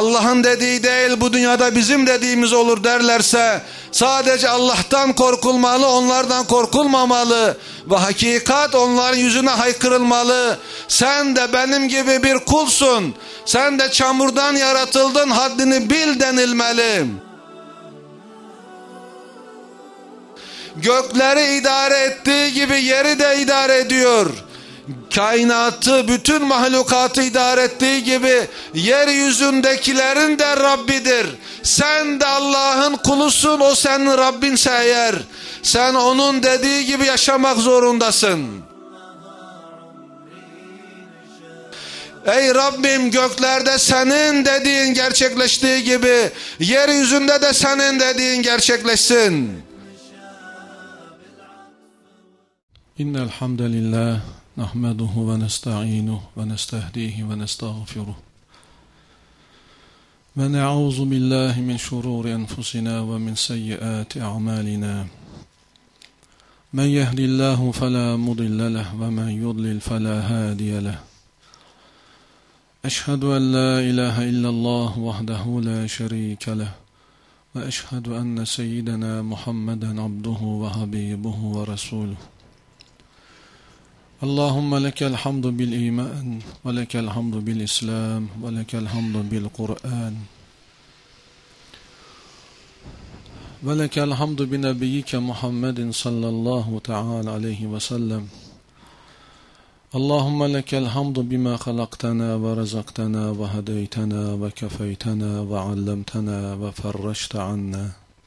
Allah'ın dediği değil, bu dünyada bizim dediğimiz olur derlerse, sadece Allah'tan korkulmalı, onlardan korkulmamalı ve hakikat onların yüzüne haykırılmalı. Sen de benim gibi bir kulsun, sen de çamurdan yaratıldın, haddini bil denilmeli. Gökleri idare ettiği gibi yeri de idare ediyor. Kainatı, bütün mahlukatı idare ettiği gibi yeryüzündekilerin de Rabbidir. Sen de Allah'ın kulusun, o senin Rabbinse eğer, sen onun dediği gibi yaşamak zorundasın. Ey Rabbim, göklerde senin dediğin gerçekleştiği gibi yeryüzünde de senin dediğin gerçekleşsin. İnnel hamdelillah nahmeduhu ve nesta'inuhu ve nestehdihi ve nestağfiruh ve na'uzu billahi min şururi enfusina ve min seyyiati a'malina. Men yehdillahu fela mudille leh ve men yudlil fela hadiye leh. Eşhedü en la ilahe illallah vahdehu la şerike leh ve eşhedü enne seyyidena Muhammeden abduhu ve habibuhu ve resuluhu. Allahümme lekel hamdu bil iman ve lekel hamdu bil islam ve lekel hamdu bil Kur'an ve lekel hamdu bi nebiyyike Muhammedin sallallahu teala aleyhi ve sellem. Allahümme lekel hamdu bima halaktana ve rezaktana ve hedeytana ve kefeytana ve allemtana ve ferreşte anna.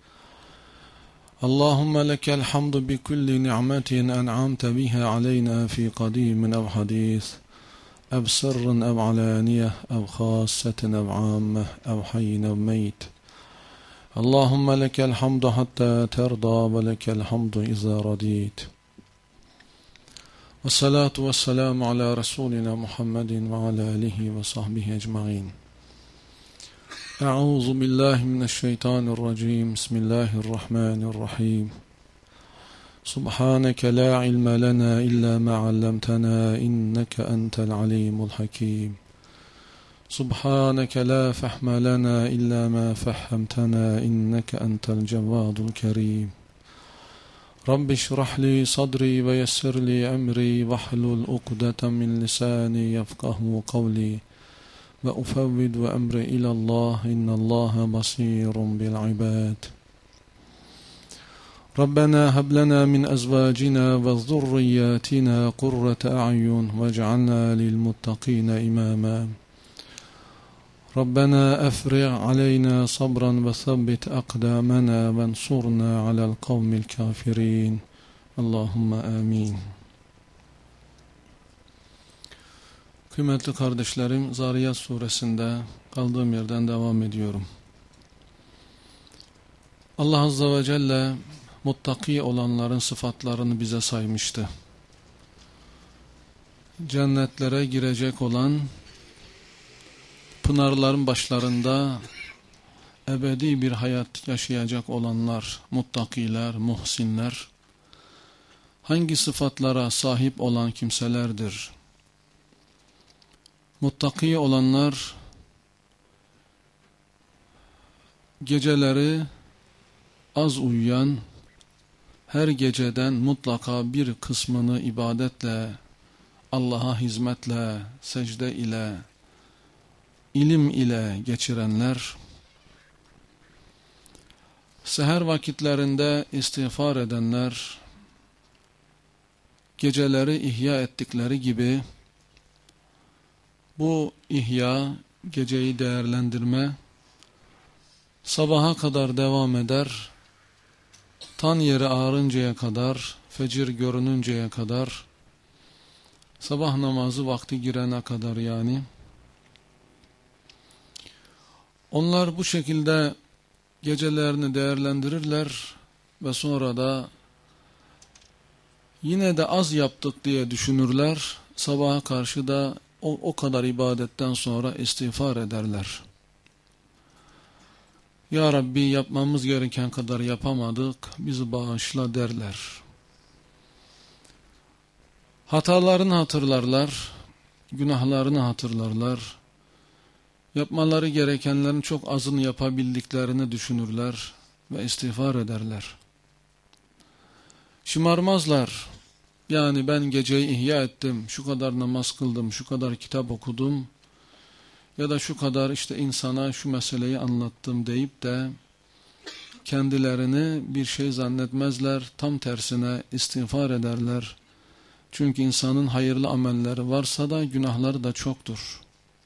اللهم لك الحمد بكل نعمة أنعمت بها علينا في قديم أو حديث أو سر أو علانية أو خاصة أو عامة أو حي أو ميت. اللهم لك الحمد حتى ترضى ولك الحمد إذا رضيت. والصلاة والسلام على رسولنا محمد وعلى آله وصحبه أجمعين. أعوذ بالله من الشيطان الرجيم. بسم الله الرحمن الرحيم. سبحانك لا علم لنا إلا ما علمتنا إنك أنت العليم الحكيم. سبحانك لا فهم لنا إلا ما فهمتنا إنك أنت الجواد الكريم. رب اشرح لي صدري ويسر لي أمري واحلل عقدة من لساني يفقه قولي وأفوض أمري إلى الله إن الله بصير بالعباد. ربنا هب لنا من أزواجنا وذرياتنا قرة أعين واجعلنا للمتقين إماما. ربنا أفرغ علينا صبرا وثبت أقدامنا وانصرنا على القوم الكافرين. اللهم آمين. Kıymetli kardeşlerim, Zariyat suresinde kaldığım yerden devam ediyorum. Allah Azze ve Celle muttaki olanların sıfatlarını bize saymıştı. Cennetlere girecek olan, pınarların başlarında ebedi bir hayat yaşayacak olanlar, muttakiler, muhsinler, hangi sıfatlara sahip olan kimselerdir? Muttaki olanlar, geceleri az uyuyan, her geceden mutlaka bir kısmını ibadetle, Allah'a hizmetle, secde ile, ilim ile geçirenler, seher vakitlerinde istiğfar edenler, geceleri ihya ettikleri gibi, bu ihya, geceyi değerlendirme, sabaha kadar devam eder, tan yeri ağarıncaya kadar, fecir görününceye kadar, sabah namazı vakti girene kadar yani. Onlar bu şekilde gecelerini değerlendirirler ve sonra da yine de az yaptık diye düşünürler, sabaha karşı da o kadar ibadetten sonra istiğfar ederler. Ya Rabbi, yapmamız gereken kadar yapamadık, bizi bağışla derler. Hatalarını hatırlarlar, günahlarını hatırlarlar. yapmaları gerekenlerin çok azını yapabildiklerini düşünürler ve istiğfar ederler. Şımarmazlar. Yani ben geceyi ihya ettim, şu kadar namaz kıldım, şu kadar kitap okudum ya da şu kadar işte insana şu meseleyi anlattım deyip de kendilerini bir şey zannetmezler. Tam tersine istiğfar ederler. Çünkü insanın hayırlı amelleri varsa da günahları da çoktur.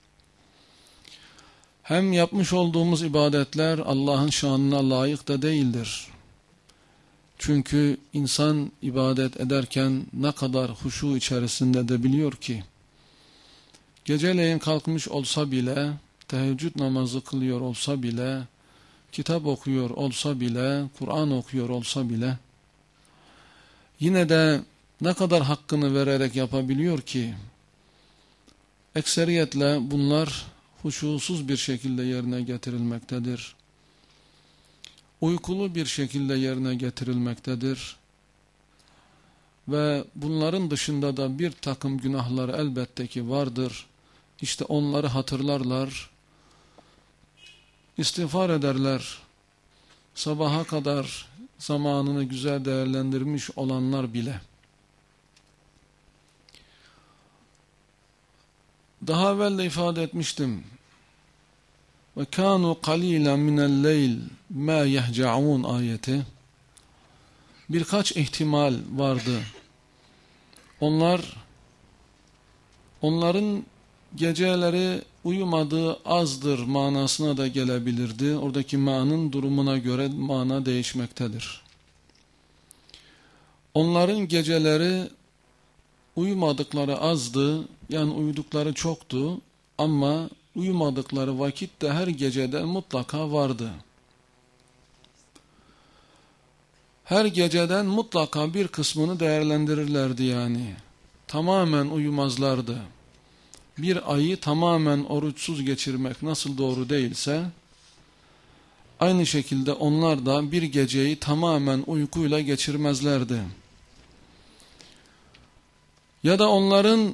Hem yapmış olduğumuz ibadetler Allah'ın şanına layık da değildir. Çünkü insan ibadet ederken ne kadar huşu içerisinde de biliyor ki, geceleyin kalkmış olsa bile, teheccüd namazı kılıyor olsa bile, kitap okuyor olsa bile, Kur'an okuyor olsa bile, yine de ne kadar hakkını vererek yapabiliyor ki, ekseriyetle bunlar huşusuz bir şekilde yerine getirilmektedir. Uykulu bir şekilde yerine getirilmektedir. Ve bunların dışında da bir takım günahlar elbette ki vardır. İşte onları hatırlarlar, istiğfar ederler. Sabaha kadar zamanını güzel değerlendirmiş olanlar bile. Daha evvel de ifade etmiştim. Ve kanu qalilan minel leyl ma yehcaun ayeti. Birkaç ihtimal vardı. Onların geceleri uyumadığı azdır manasına da gelebilirdi. Oradaki manın durumuna göre mana değişmektedir. Onların geceleri uyumadıkları azdı, yani uyudukları çoktu ama uyumadıkları vakit de her gecede mutlaka vardı. Her geceden mutlaka bir kısmını değerlendirirlerdi yani. Tamamen uyumazlardı. Bir ayı tamamen oruçsuz geçirmek nasıl doğru değilse, aynı şekilde onlar da bir geceyi tamamen uykuyla geçirmezlerdi. Ya da onların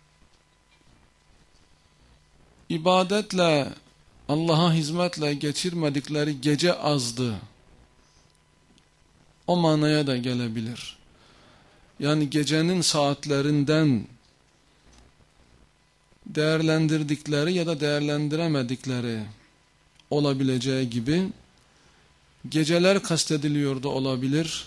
ibadetle, Allah'a hizmetle geçirmedikleri gece azdı. O manaya da gelebilir. Yani gecenin saatlerinden değerlendirdikleri ya da değerlendiremedikleri olabileceği gibi geceler kastediliyor da olabilir.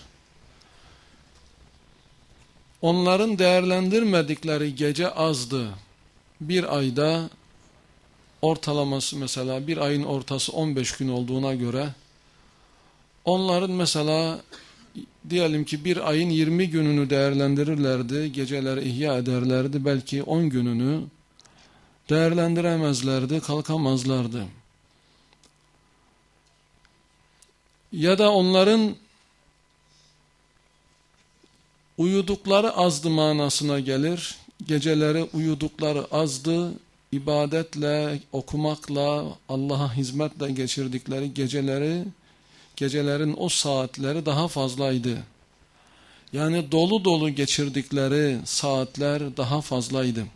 Onların değerlendirmedikleri gece azdı. Bir ayda ortalaması, mesela bir ayın ortası 15 gün olduğuna göre onların mesela diyelim ki bir ayın 20 gününü değerlendirirlerdi, geceleri ihya ederlerdi, belki 10 gününü değerlendiremezlerdi, kalkamazlardı. Ya da onların uyudukları azdı manasına gelir. Geceleri uyudukları azdı, ibadetle, okumakla, Allah'a hizmetle geçirdikleri gecelerin o saatleri daha fazlaydı. Yani dolu dolu geçirdikleri saatler daha fazlaydı.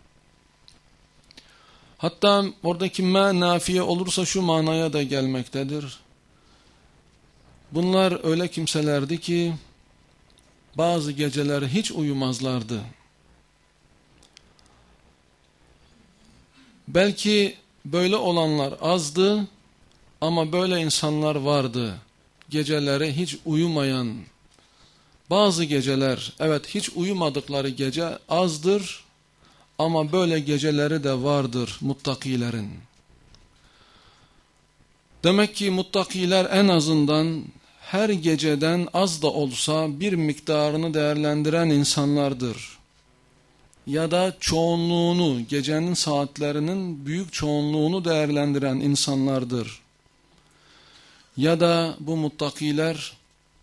Hatta oradaki ma nafiye olursa şu manaya da gelmektedir. Bunlar öyle kimselerdi ki bazı geceler hiç uyumazlardı. Belki böyle olanlar azdı ama böyle insanlar vardı. Geceleri hiç uyumayan, bazı geceler, evet hiç uyumadıkları gece azdır ama böyle geceleri de vardır muttakilerin. Demek ki muttakiler en azından her geceden az da olsa bir miktarını değerlendiren insanlardır. Ya da çoğunluğunu, gecenin saatlerinin büyük çoğunluğunu değerlendiren insanlardır. Ya da bu muttakiler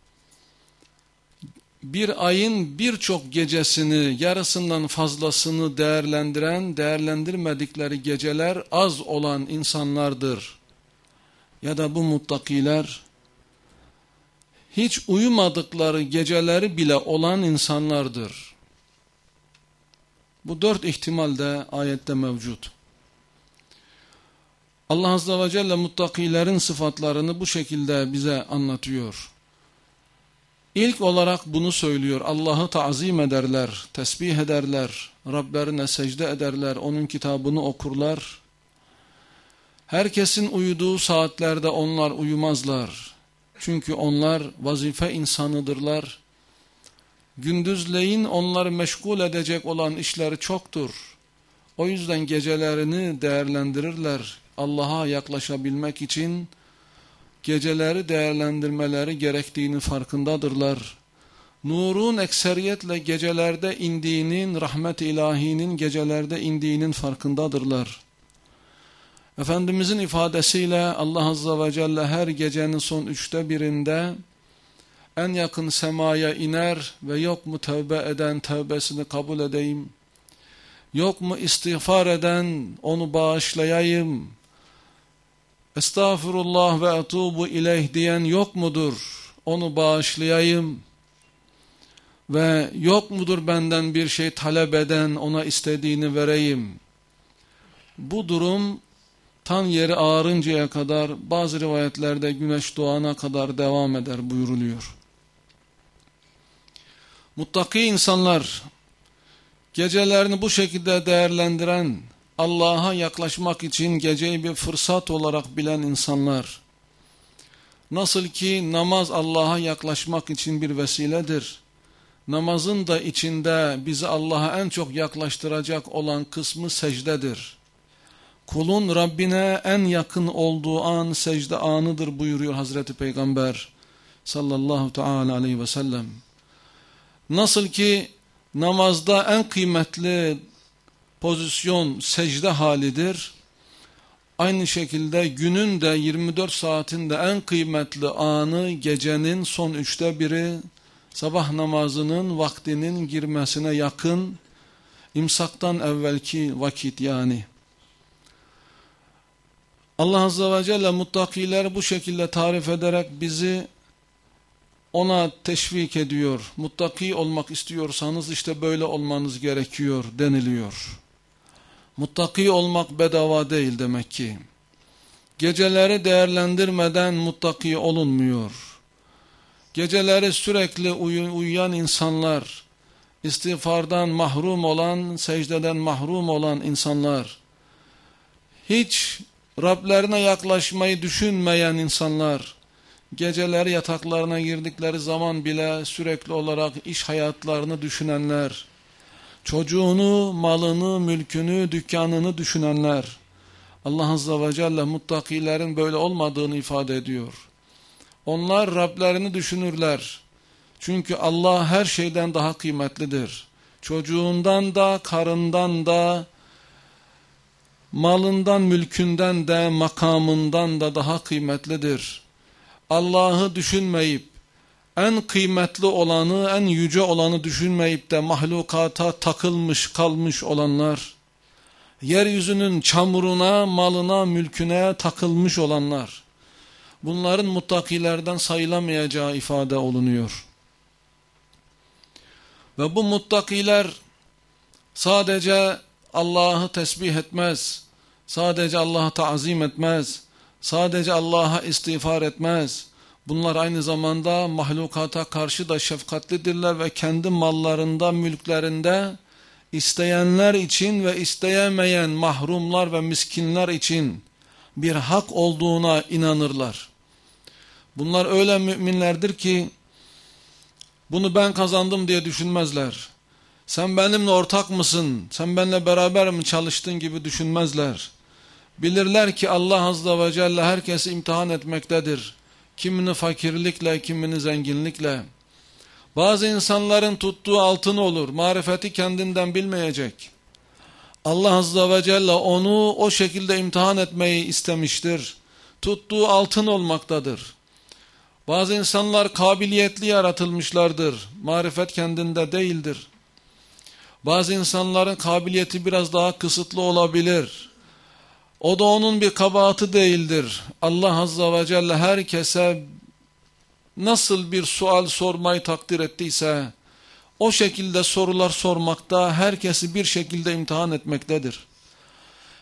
bir ayın birçok gecesini, yarısından fazlasını değerlendirmedikleri geceler az olan insanlardır. Ya da bu muttakiler hiç uyumadıkları geceleri bile olan insanlardır. Bu 4 ihtimal de ayette mevcut. Allah Azze ve Celle muttakilerin sıfatlarını bu şekilde bize anlatıyor. İlk olarak bunu söylüyor. Allah'ı ta'zim ederler, tesbih ederler, Rablerine secde ederler, onun kitabını okurlar. Herkesin uyuduğu saatlerde onlar uyumazlar. Çünkü onlar vazife insanıdırlar. Gündüzleyin onları meşgul edecek olan işleri çoktur. O yüzden gecelerini değerlendirirler. Allah'a yaklaşabilmek için geceleri değerlendirmeleri gerektiğini farkındadırlar. Nurun ekseriyetle gecelerde indiğinin, rahmet-i ilahinin gecelerde indiğinin farkındadırlar. Efendimizin ifadesiyle Allah Azze ve Celle her gecenin son 1/3'ünde en yakın semaya iner ve yok mu tövbe eden tövbesini kabul edeyim, yok mu istiğfar eden onu bağışlayayım, estağfurullah ve etubu ileyh diyen yok mudur onu bağışlayayım ve yok mudur benden bir şey talep eden ona istediğini vereyim. Bu durum tan yeri ağarıncaya kadar, bazı rivayetlerde güneş doğana kadar devam eder buyuruluyor. Muttaki insanlar, gecelerini bu şekilde değerlendiren, Allah'a yaklaşmak için geceyi bir fırsat olarak bilen insanlar, nasıl ki namaz Allah'a yaklaşmak için bir vesiledir, namazın da içinde bizi Allah'a en çok yaklaştıracak olan kısmı secdedir. Kulun Rabbine en yakın olduğu an secde anıdır buyuruyor Hazreti Peygamber sallallahu teala aleyhi ve sellem. Nasıl ki namazda en kıymetli pozisyon secde halidir, aynı şekilde günün de 24 saatinde en kıymetli anı gecenin son 1/3, sabah namazının vaktinin girmesine yakın, imsaktan evvelki vakit yani. Allah Azze ve Celle muttakileri bu şekilde tarif ederek bizi ona teşvik ediyor. Muttaki olmak istiyorsanız işte böyle olmanız gerekiyor deniliyor. Muttaki olmak bedava değil demek ki. Geceleri değerlendirmeden muttaki olunmuyor. Geceleri sürekli uyuyan insanlar, istiğfardan mahrum olan, secdeden mahrum olan insanlar, hiç Rablerine yaklaşmayı düşünmeyen insanlar, geceleri yataklarına girdikleri zaman bile sürekli olarak iş hayatlarını düşünenler, çocuğunu, malını, mülkünü, dükkanını düşünenler, Allah Azze ve Celle muttakilerin böyle olmadığını ifade ediyor. Onlar Rablerini düşünürler. Çünkü Allah her şeyden daha kıymetlidir. Çocuğundan da, karından da, malından, mülkünden de, makamından da daha kıymetlidir. Allah'ı düşünmeyip, en kıymetli olanı, en yüce olanı düşünmeyip de mahlukata takılmış kalmış olanlar, yeryüzünün çamuruna, malına, mülküne takılmış olanlar, bunların muttakilerden sayılamayacağı ifade olunuyor. Ve bu muttakiler sadece Allah'ı tesbih etmez, sadece Allah'ı ta'zim etmez, sadece Allah'a istiğfar etmez. Bunlar aynı zamanda mahlukata karşı da şefkatlidirler ve kendi mallarında, mülklerinde isteyenler için ve isteyemeyen mahrumlar ve miskinler için bir hak olduğuna inanırlar. Bunlar öyle müminlerdir ki bunu ben kazandım diye düşünmezler. Sen benimle ortak mısın, sen benimle beraber mi çalıştın gibi düşünmezler. Bilirler ki Allah Azze ve Celle herkesi imtihan etmektedir. Kimini fakirlikle, kimini zenginlikle. Bazı insanların tuttuğu altın olur, marifeti kendinden bilmeyecek. Allah Azze ve Celle onu o şekilde imtihan etmeyi istemiştir. Tuttuğu altın olmaktadır. Bazı insanlar kabiliyetli yaratılmışlardır, marifet kendinde değildir. Bazı insanların kabiliyeti biraz daha kısıtlı olabilir. O da onun bir kabahati değildir. Allah Azze ve Celle herkese nasıl bir sual sormayı takdir ettiyse, o şekilde sorular sormakta, herkesi bir şekilde imtihan etmektedir.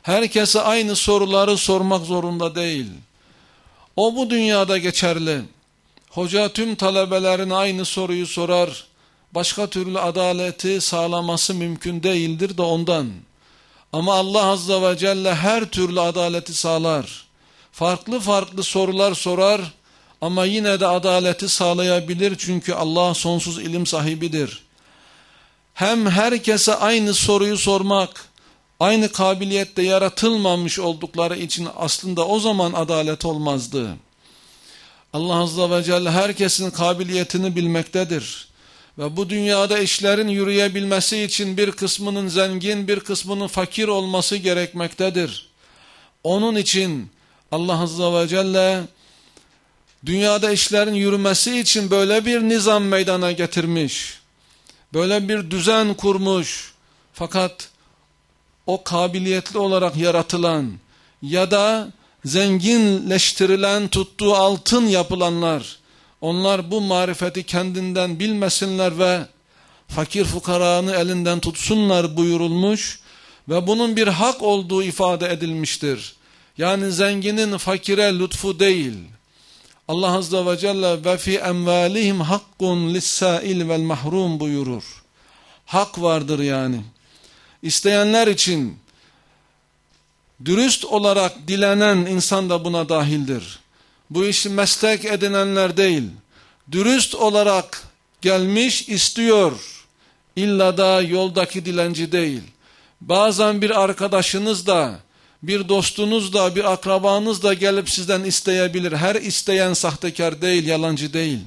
Herkese aynı soruları sormak zorunda değil. O bu dünyada geçerli. Hoca tüm talebelerine aynı soruyu sorar. Başka türlü adaleti sağlaması mümkün değildir de ondan. Ama Allah Azze ve Celle her türlü adaleti sağlar. Farklı farklı sorular sorar ama yine de adaleti sağlayabilir çünkü Allah sonsuz ilim sahibidir. Hem herkese aynı soruyu sormak, aynı kabiliyette yaratılmamış oldukları için aslında o zaman adalet olmazdı. Allah Azze ve Celle herkesin kabiliyetini bilmektedir. Ve bu dünyada işlerin yürüyebilmesi için bir kısmının zengin, bir kısmının fakir olması gerekmektedir. Onun için Allah Azze ve Celle dünyada işlerin yürümesi için böyle bir nizam meydana getirmiş. Böyle bir düzen kurmuş. Fakat o kabiliyetli olarak yaratılan ya da zenginleştirilen, tuttuğu altın yapılanlar, onlar bu marifeti kendinden bilmesinler ve fakir fukaranı elinden tutsunlar buyurulmuş ve bunun bir hak olduğu ifade edilmiştir. Yani zenginin fakire lütfu değil. Allah Azze ve Celle ve fi emvalihim hakkun lissail vel mahrum buyurur. Hak vardır yani. İsteyenler için dürüst olarak dilenen insan da buna dahildir. Bu işi meslek edinenler değil, dürüst olarak gelmiş istiyor, illa da yoldaki dilenci değil. Bazen bir arkadaşınız da, bir dostunuz da, bir akrabanız da gelip sizden isteyebilir. Her isteyen sahtekar değil, yalancı değil.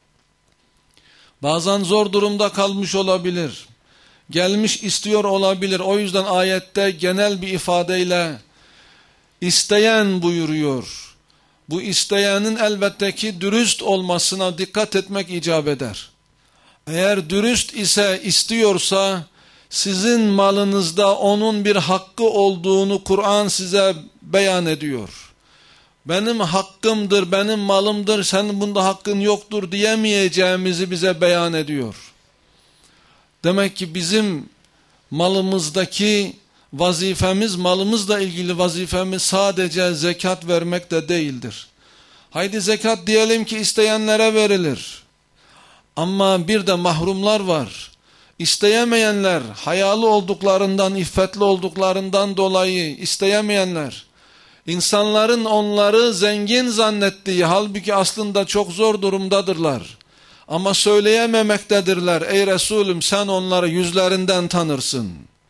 Bazen zor durumda kalmış olabilir, gelmiş istiyor olabilir. O yüzden ayette genel bir ifadeyle isteyen buyuruyor. Bu isteyenin elbette ki dürüst olmasına dikkat etmek icap eder. Eğer dürüst ise, istiyorsa, sizin malınızda onun bir hakkı olduğunu Kur'an size beyan ediyor. Benim hakkımdır, benim malımdır, senin bunda hakkın yoktur diyemeyeceğimizi bize beyan ediyor. Demek ki bizim malımızdaki vazifemiz, malımızla ilgili vazifemiz sadece zekat vermek de değildir. Haydi zekat diyelim ki isteyenlere verilir. Ama bir de mahrumlar var. İsteyemeyenler, hayalı olduklarından, iffetli olduklarından dolayı isteyemeyenler, insanların onları zengin zannettiği, halbuki aslında çok zor durumdadırlar. Ama söyleyememektedirler. Ey Resulüm, sen onları yüzlerinden tanırsın.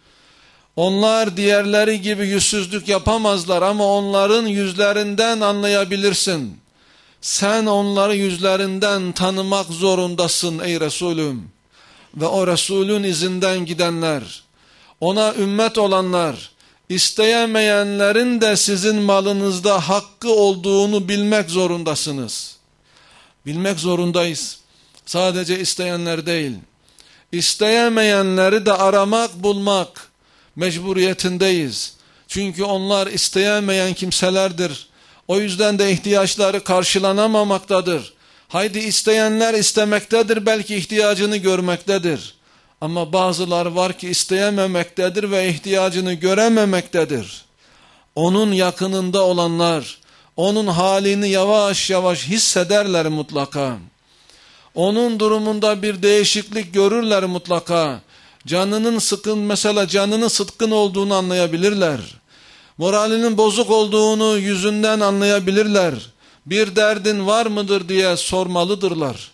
Onlar diğerleri gibi yüzsüzlük yapamazlar ama onların yüzlerinden anlayabilirsin. Sen onları yüzlerinden tanımak zorundasın ey Resulüm. Ve o Resulün izinden gidenler, ona ümmet olanlar, isteyemeyenlerin de sizin malınızda hakkı olduğunu bilmek zorundasınız. Bilmek zorundayız. Sadece isteyenler değil. İsteyemeyenleri de aramak, bulmak mecburiyetindeyiz. Çünkü onlar isteyemeyen kimselerdir. O yüzden de ihtiyaçları karşılanamamaktadır. Haydi isteyenler istemektedir, belki ihtiyacını görmektedir. Ama bazılar var ki isteyememektedir ve ihtiyacını görememektedir. Onun yakınında olanlar, onun halini yavaş yavaş hissederler mutlaka. Onun durumunda bir değişiklik görürler mutlaka. Canının sıkkın olduğunu anlayabilirler. Moralinin bozuk olduğunu yüzünden anlayabilirler. Bir derdin var mıdır diye sormalıdırlar.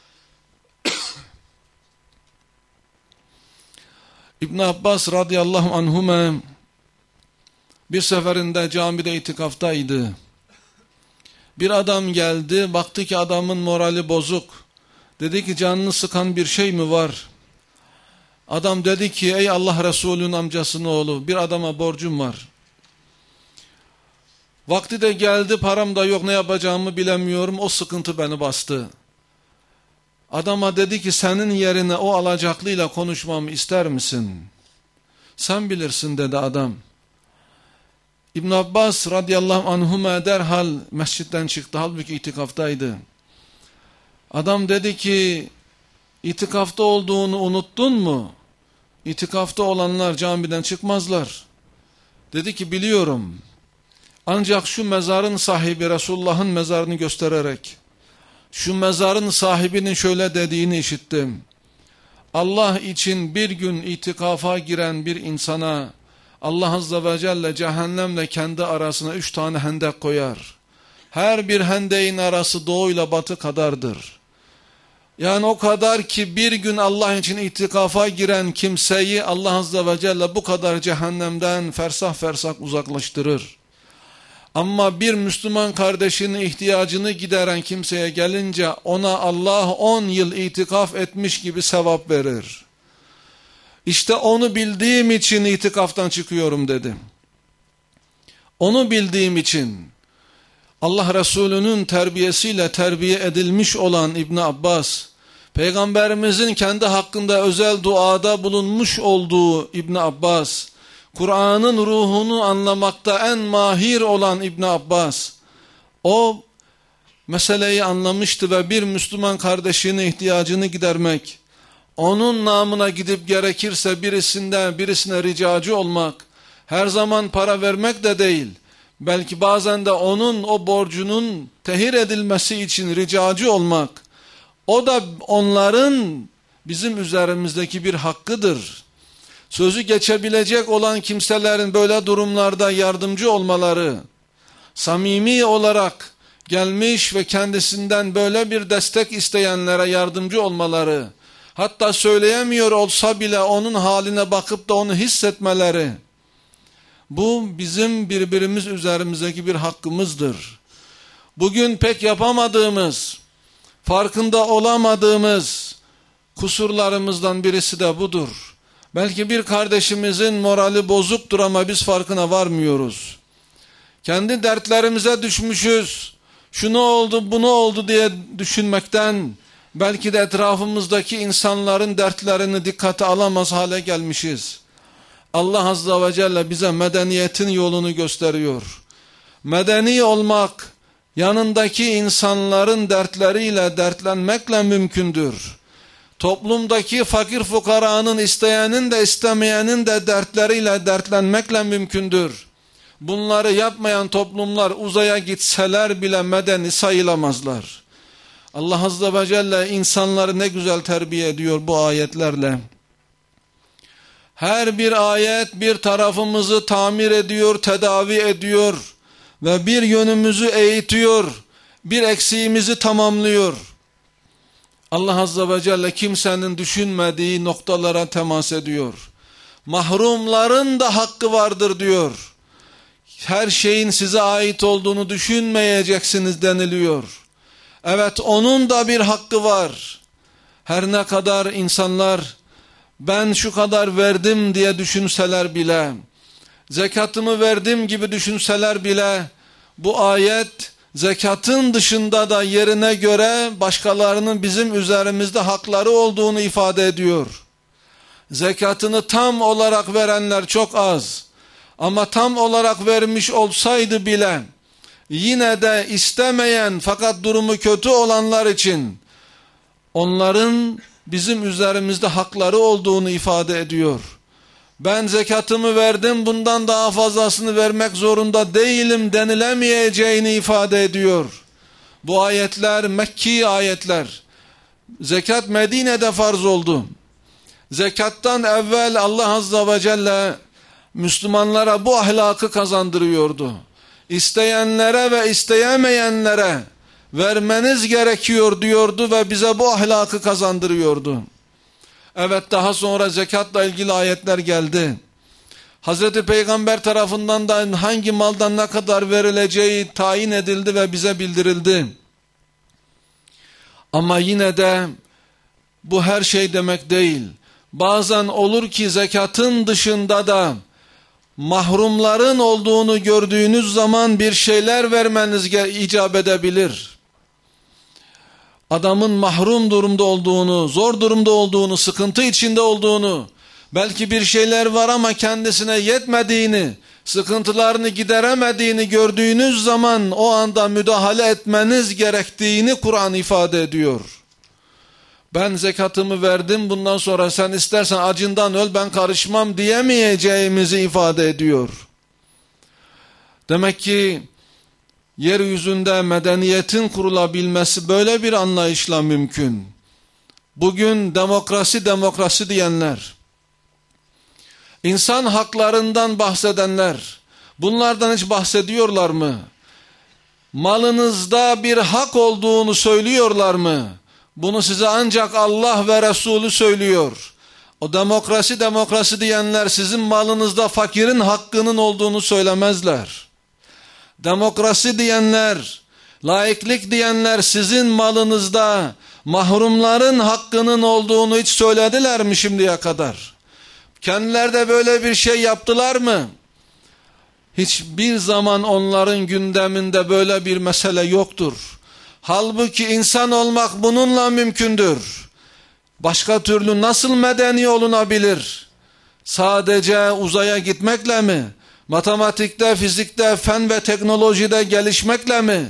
İbn Abbas radıyallahu anhuma bir seferinde camide itikaftaydı. Bir adam geldi, baktı ki adamın morali bozuk. Dedi ki canını sıkan bir şey mi var? Adam dedi ki ey Allah Resulü'nün amcasının oğlu, bir adama borcum var. Vakti de geldi, param da yok, ne yapacağımı bilemiyorum, o sıkıntı beni bastı. Adama dedi ki senin yerine o alacaklıyla konuşmamı ister misin? Sen bilirsin dedi adam. İbn Abbas radıyallahu anhuma derhal mescitten çıktı, halbuki itikaftaydı. Adam dedi ki itikafta olduğunu unuttun mu? İtikafta olanlar camiden çıkmazlar. Dedi ki biliyorum. Ancak şu mezarın sahibi Resulullah'ın mezarını göstererek şu mezarın sahibinin şöyle dediğini işittim. Allah için bir gün itikafa giren bir insana Allah Azze ve Celle cehennemle kendi arasına 3 tane hendek koyar. Her bir hendeğin arası doğuyla batı kadardır. Yani o kadar ki bir gün Allah için itikafa giren kimseyi Allah Azze ve Celle bu kadar cehennemden fersah fersah uzaklaştırır. Ama bir Müslüman kardeşinin ihtiyacını gideren kimseye gelince ona Allah 10 yıl itikaf etmiş gibi sevap verir. İşte onu bildiğim için itikaftan çıkıyorum dedi. Onu bildiğim için Allah Resulü'nün terbiyesiyle terbiye edilmiş olan İbn Abbas, Peygamberimizin kendi hakkında özel duada bulunmuş olduğu İbn Abbas, Kur'an'ın ruhunu anlamakta en mahir olan İbn Abbas, o meseleyi anlamıştı ve bir Müslüman kardeşinin ihtiyacını gidermek, onun namına gidip gerekirse birisine ricacı olmak, her zaman para vermek de değil, belki bazen de onun o borcunun tehir edilmesi için ricacı olmak, o da onların bizim üzerimizdeki bir hakkıdır. Sözü geçebilecek olan kimselerin böyle durumlarda yardımcı olmaları, samimi olarak gelmiş ve kendisinden böyle bir destek isteyenlere yardımcı olmaları, hatta söyleyemiyor olsa bile onun haline bakıp da onu hissetmeleri, bu bizim birbirimiz üzerimizdeki bir hakkımızdır. Bugün pek yapamadığımız, farkında olamadığımız kusurlarımızdan birisi de budur. Belki bir kardeşimizin morali bozuktur ama biz farkına varmıyoruz. Kendi dertlerimize düşmüşüz. Şu ne oldu, bu ne oldu diye düşünmekten belki de etrafımızdaki insanların dertlerini dikkate alamaz hale gelmişiz. Allah Azze ve Celle bize medeniyetin yolunu gösteriyor. Medeni olmak, yanındaki insanların dertleriyle dertlenmekle mümkündür. Toplumdaki fakir fukaranın, isteyenin de istemeyenin de dertleriyle dertlenmekle mümkündür. Bunları yapmayan toplumlar uzaya gitseler bile medeni sayılamazlar. Allah Azze ve Celle insanları ne güzel terbiye ediyor bu ayetlerle. Her bir ayet bir tarafımızı tamir ediyor, tedavi ediyor ve bir yönümüzü eğitiyor, bir eksiğimizi tamamlıyor. Allah Azze ve Celle kimsenin düşünmediği noktalara temas ediyor. Mahrumların da hakkı vardır diyor. Her şeyin size ait olduğunu düşünmeyeceksiniz deniliyor. Evet, onun da bir hakkı var. Her ne kadar insanlar ben şu kadar verdim diye düşünseler bile, zekatımı verdim gibi düşünseler bile, bu ayet zekatın dışında da yerine göre başkalarının bizim üzerimizde hakları olduğunu ifade ediyor. Zekatını tam olarak verenler çok az. Ama tam olarak vermiş olsaydı bile yine de istemeyen fakat durumu kötü olanlar için onların bizim üzerimizde hakları olduğunu ifade ediyor. Ben zekatımı verdim, bundan daha fazlasını vermek zorunda değilim denilemeyeceğini ifade ediyor. Bu ayetler Mekki ayetler. Zekat Medine'de farz oldu. Zekattan evvel Allah Azze ve Celle Müslümanlara bu ahlakı kazandırıyordu. İsteyenlere ve isteyemeyenlere vermeniz gerekiyor diyordu ve bize bu ahlakı kazandırıyordu. Evet, daha sonra zekatla ilgili ayetler geldi. Hazreti Peygamber tarafından da hangi maldan ne kadar verileceği tayin edildi ve bize bildirildi. Ama yine de bu her şey demek değil. Bazen olur ki zekatın dışında da mahrumların olduğunu gördüğünüz zaman bir şeyler vermeniz icap edebilir. Adamın mahrum durumda olduğunu, zor durumda olduğunu, sıkıntı içinde olduğunu, belki bir şeyler var ama kendisine yetmediğini, sıkıntılarını gideremediğini gördüğünüz zaman o anda müdahale etmeniz gerektiğini Kur'an ifade ediyor. Ben zekatımı verdim, bundan sonra sen istersen acından öl, ben karışmam diyemeyeceğimizi ifade ediyor. Demek ki yeryüzünde medeniyetin kurulabilmesi böyle bir anlayışla mümkün. Bugün demokrasi diyenler, insan haklarından bahsedenler, bunlardan hiç bahsediyorlar mı? Malınızda bir hak olduğunu söylüyorlar mı? Bunu size ancak Allah ve Resulü söylüyor. O demokrasi diyenler sizin malınızda fakirin hakkının olduğunu söylemezler. Demokrasi diyenler, laiklik diyenler sizin malınızda mahrumların hakkının olduğunu hiç söylediler mi şimdiye kadar? Kendileri de böyle bir şey yaptılar mı? Hiçbir zaman onların gündeminde böyle bir mesele yoktur. Halbuki insan olmak bununla mümkündür. Başka türlü nasıl medeni olunabilir? Sadece uzaya gitmekle mi? Matematikte, fizikte, fen ve teknolojide gelişmekle mi?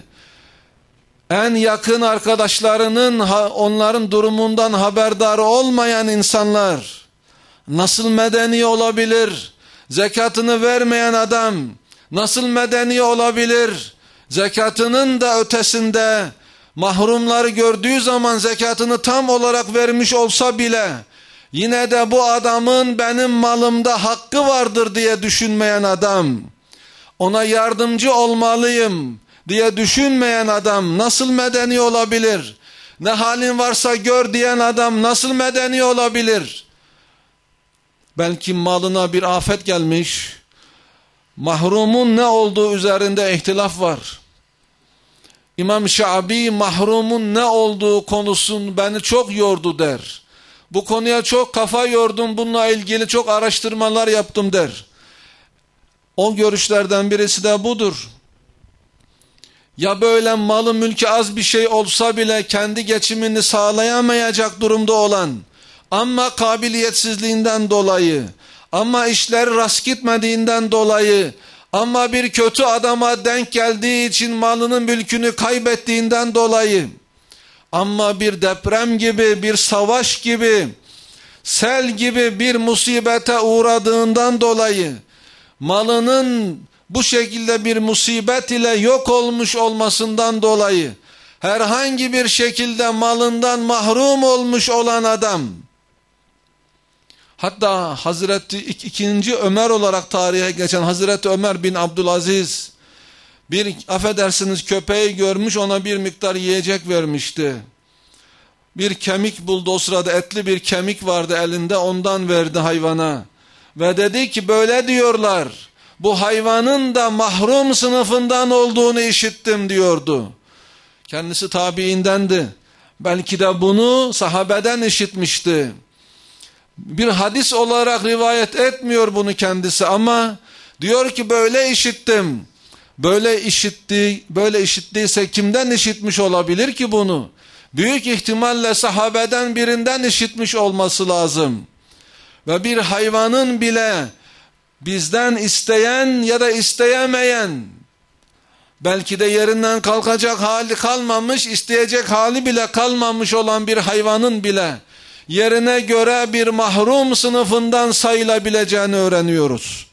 En yakın arkadaşlarının onların durumundan haberdar olmayan insanlar nasıl medeni olabilir? Zekatını vermeyen adam nasıl medeni olabilir? Zekatının da ötesinde mahrumları gördüğü zaman zekatını tam olarak vermiş olsa bile yine de bu adamın benim malımda hakkı vardır diye düşünmeyen adam, ona yardımcı olmalıyım diye düşünmeyen adam nasıl medeni olabilir? Ne halin varsa gör diyen adam nasıl medeni olabilir? Belki malına bir afet gelmiş, mahrumun ne olduğu üzerinde ihtilaf var. İmam Şabi mahrumun ne olduğu konusun beni çok yordu der. Bu konuya çok kafa yordum, bununla ilgili çok araştırmalar yaptım der. O görüşlerden birisi de budur. Ya böyle malı mülkü az bir şey olsa bile kendi geçimini sağlayamayacak durumda olan, ama kabiliyetsizliğinden dolayı, ama işleri rast gitmediğinden dolayı, ama bir kötü adama denk geldiği için malının mülkünü kaybettiğinden dolayı, ama bir deprem gibi, bir savaş gibi, sel gibi bir musibete uğradığından dolayı, malının bu şekilde bir musibet ile yok olmuş olmasından dolayı, herhangi bir şekilde malından mahrum olmuş olan adam, hatta Hazreti 2. Ömer olarak tarihe geçen Hazreti Ömer bin Abdülaziz, bir affedersiniz köpeği görmüş, ona bir miktar yiyecek vermişti. Bir kemik buldu, o sırada etli bir kemik vardı elinde, ondan verdi hayvana. Ve dedi ki böyle diyorlar, bu hayvanın da mahrum sınıfından olduğunu işittim diyordu. Kendisi tabiindendi. Belki de bunu sahabeden işitmişti. Bir hadis olarak rivayet etmiyor bunu kendisi ama diyor ki böyle işittim. Böyle işittiyse kimden işitmiş olabilir ki bunu? Büyük ihtimalle sahabeden birinden işitmiş olması lazım. Ve bir hayvanın bile bizden isteyen ya da isteyemeyen, belki de yerinden kalkacak hali kalmamış, isteyecek hali bile kalmamış olan bir hayvanın bile yerine göre bir mahrum sınıfından sayılabileceğini öğreniyoruz.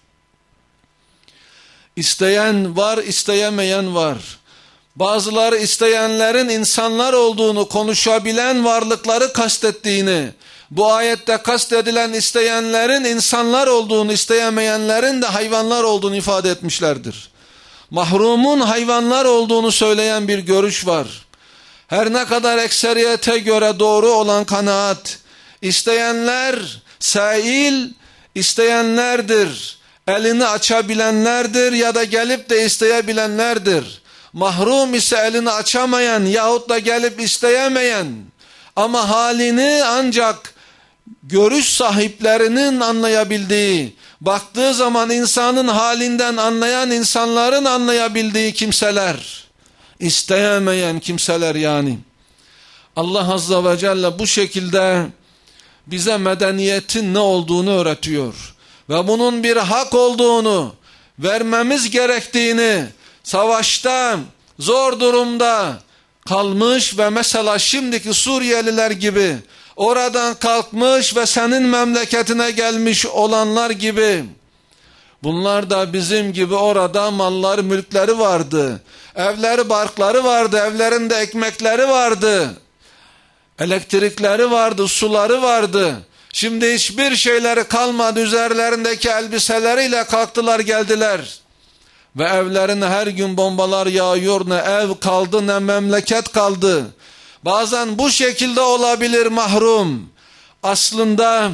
İsteyen var, isteyemeyen var. Bazıları isteyenlerin insanlar olduğunu, konuşabilen varlıkları kastettiğini, bu ayette kastedilen isteyenlerin insanlar olduğunu, isteyemeyenlerin de hayvanlar olduğunu ifade etmişlerdir. Mahrumun hayvanlar olduğunu söyleyen bir görüş var. Her ne kadar ekseriyete göre doğru olan kanaat, isteyenler sail, isteyenlerdir, elini açabilenlerdir ya da gelip de isteyebilenlerdir. Mahrum ise elini açamayan yahut da gelip isteyemeyen, ama halini ancak görüş sahiplerinin anlayabildiği, baktığı zaman insanın halinden anlayan insanların anlayabildiği kimseler, isteyemeyen kimseler yani. Allah Azze ve Celle bu şekilde bize medeniyetin ne olduğunu öğretiyor. Ve bunun bir hak olduğunu, vermemiz gerektiğini, savaşta, zor durumda kalmış ve mesela şimdiki Suriyeliler gibi, oradan kalkmış ve senin memleketine gelmiş olanlar gibi, Bunlar da bizim gibi orada malları, mülkleri vardı. Evleri, barkları vardı. Evlerinde ekmekleri vardı. Elektrikleri vardı, suları vardı. Şimdi hiçbir şeyleri kalmadı. Üzerlerindeki elbiseleriyle kalktılar geldiler. Ve evlerine her gün bombalar yağıyor. Ne ev kaldı ne memleket kaldı. Bazen bu şekilde olabilir mahrum. Aslında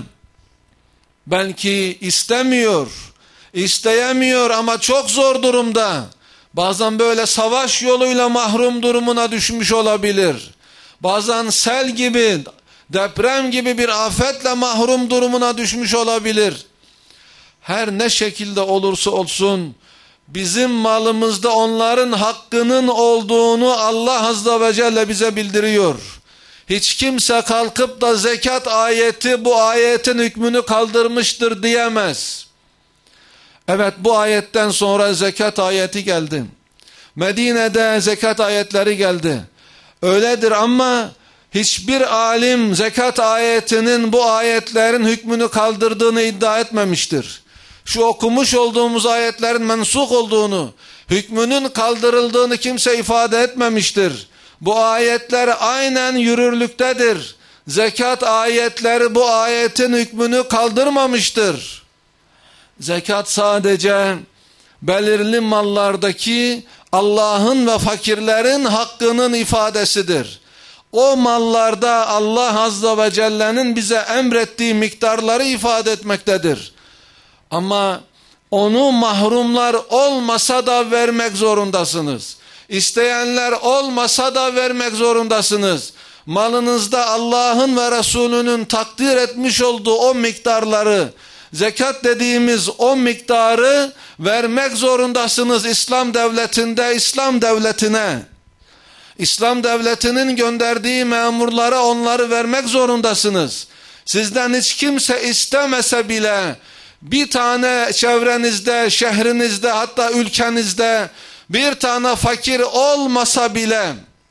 belki istemiyor, isteyemiyor ama çok zor durumda. Bazen böyle savaş yoluyla mahrum durumuna düşmüş olabilir. Bazen sel gibi, deprem gibi bir afetle mahrum durumuna düşmüş olabilir. Her ne şekilde olursa olsun bizim malımızda onların hakkının olduğunu Allah Azze ve Celle bize bildiriyor. Hiç kimse kalkıp da zekat ayeti bu ayetin hükmünü kaldırmıştır diyemez. Evet, bu ayetten sonra zekat ayeti geldi. Medine'de zekat ayetleri geldi. Öyledir ama hiçbir alim zekat ayetinin bu ayetlerin hükmünü kaldırdığını iddia etmemiştir. Şu okumuş olduğumuz ayetlerin mensuh olduğunu, hükmünün kaldırıldığını kimse ifade etmemiştir. Bu ayetler aynen yürürlüktedir. Zekat ayetleri bu ayetin hükmünü kaldırmamıştır. Zekat sadece belirli mallardaki Allah'ın ve fakirlerin hakkının ifadesidir. O mallarda Allah Azze ve Celle'nin bize emrettiği miktarları ifade etmektedir. Ama onu mahrumlar olmasa da vermek zorundasınız. İsteyenler olmasa da vermek zorundasınız. Malınızda Allah'ın ve Resulünün takdir etmiş olduğu o miktarları, zekat dediğimiz o miktarı vermek zorundasınız İslam devletinde, İslam devletine. İslam devletinin gönderdiği memurlara onları vermek zorundasınız. Sizden hiç kimse istemese bile bir tane çevrenizde, şehrinizde, hatta ülkenizde bir tane fakir olmasa bile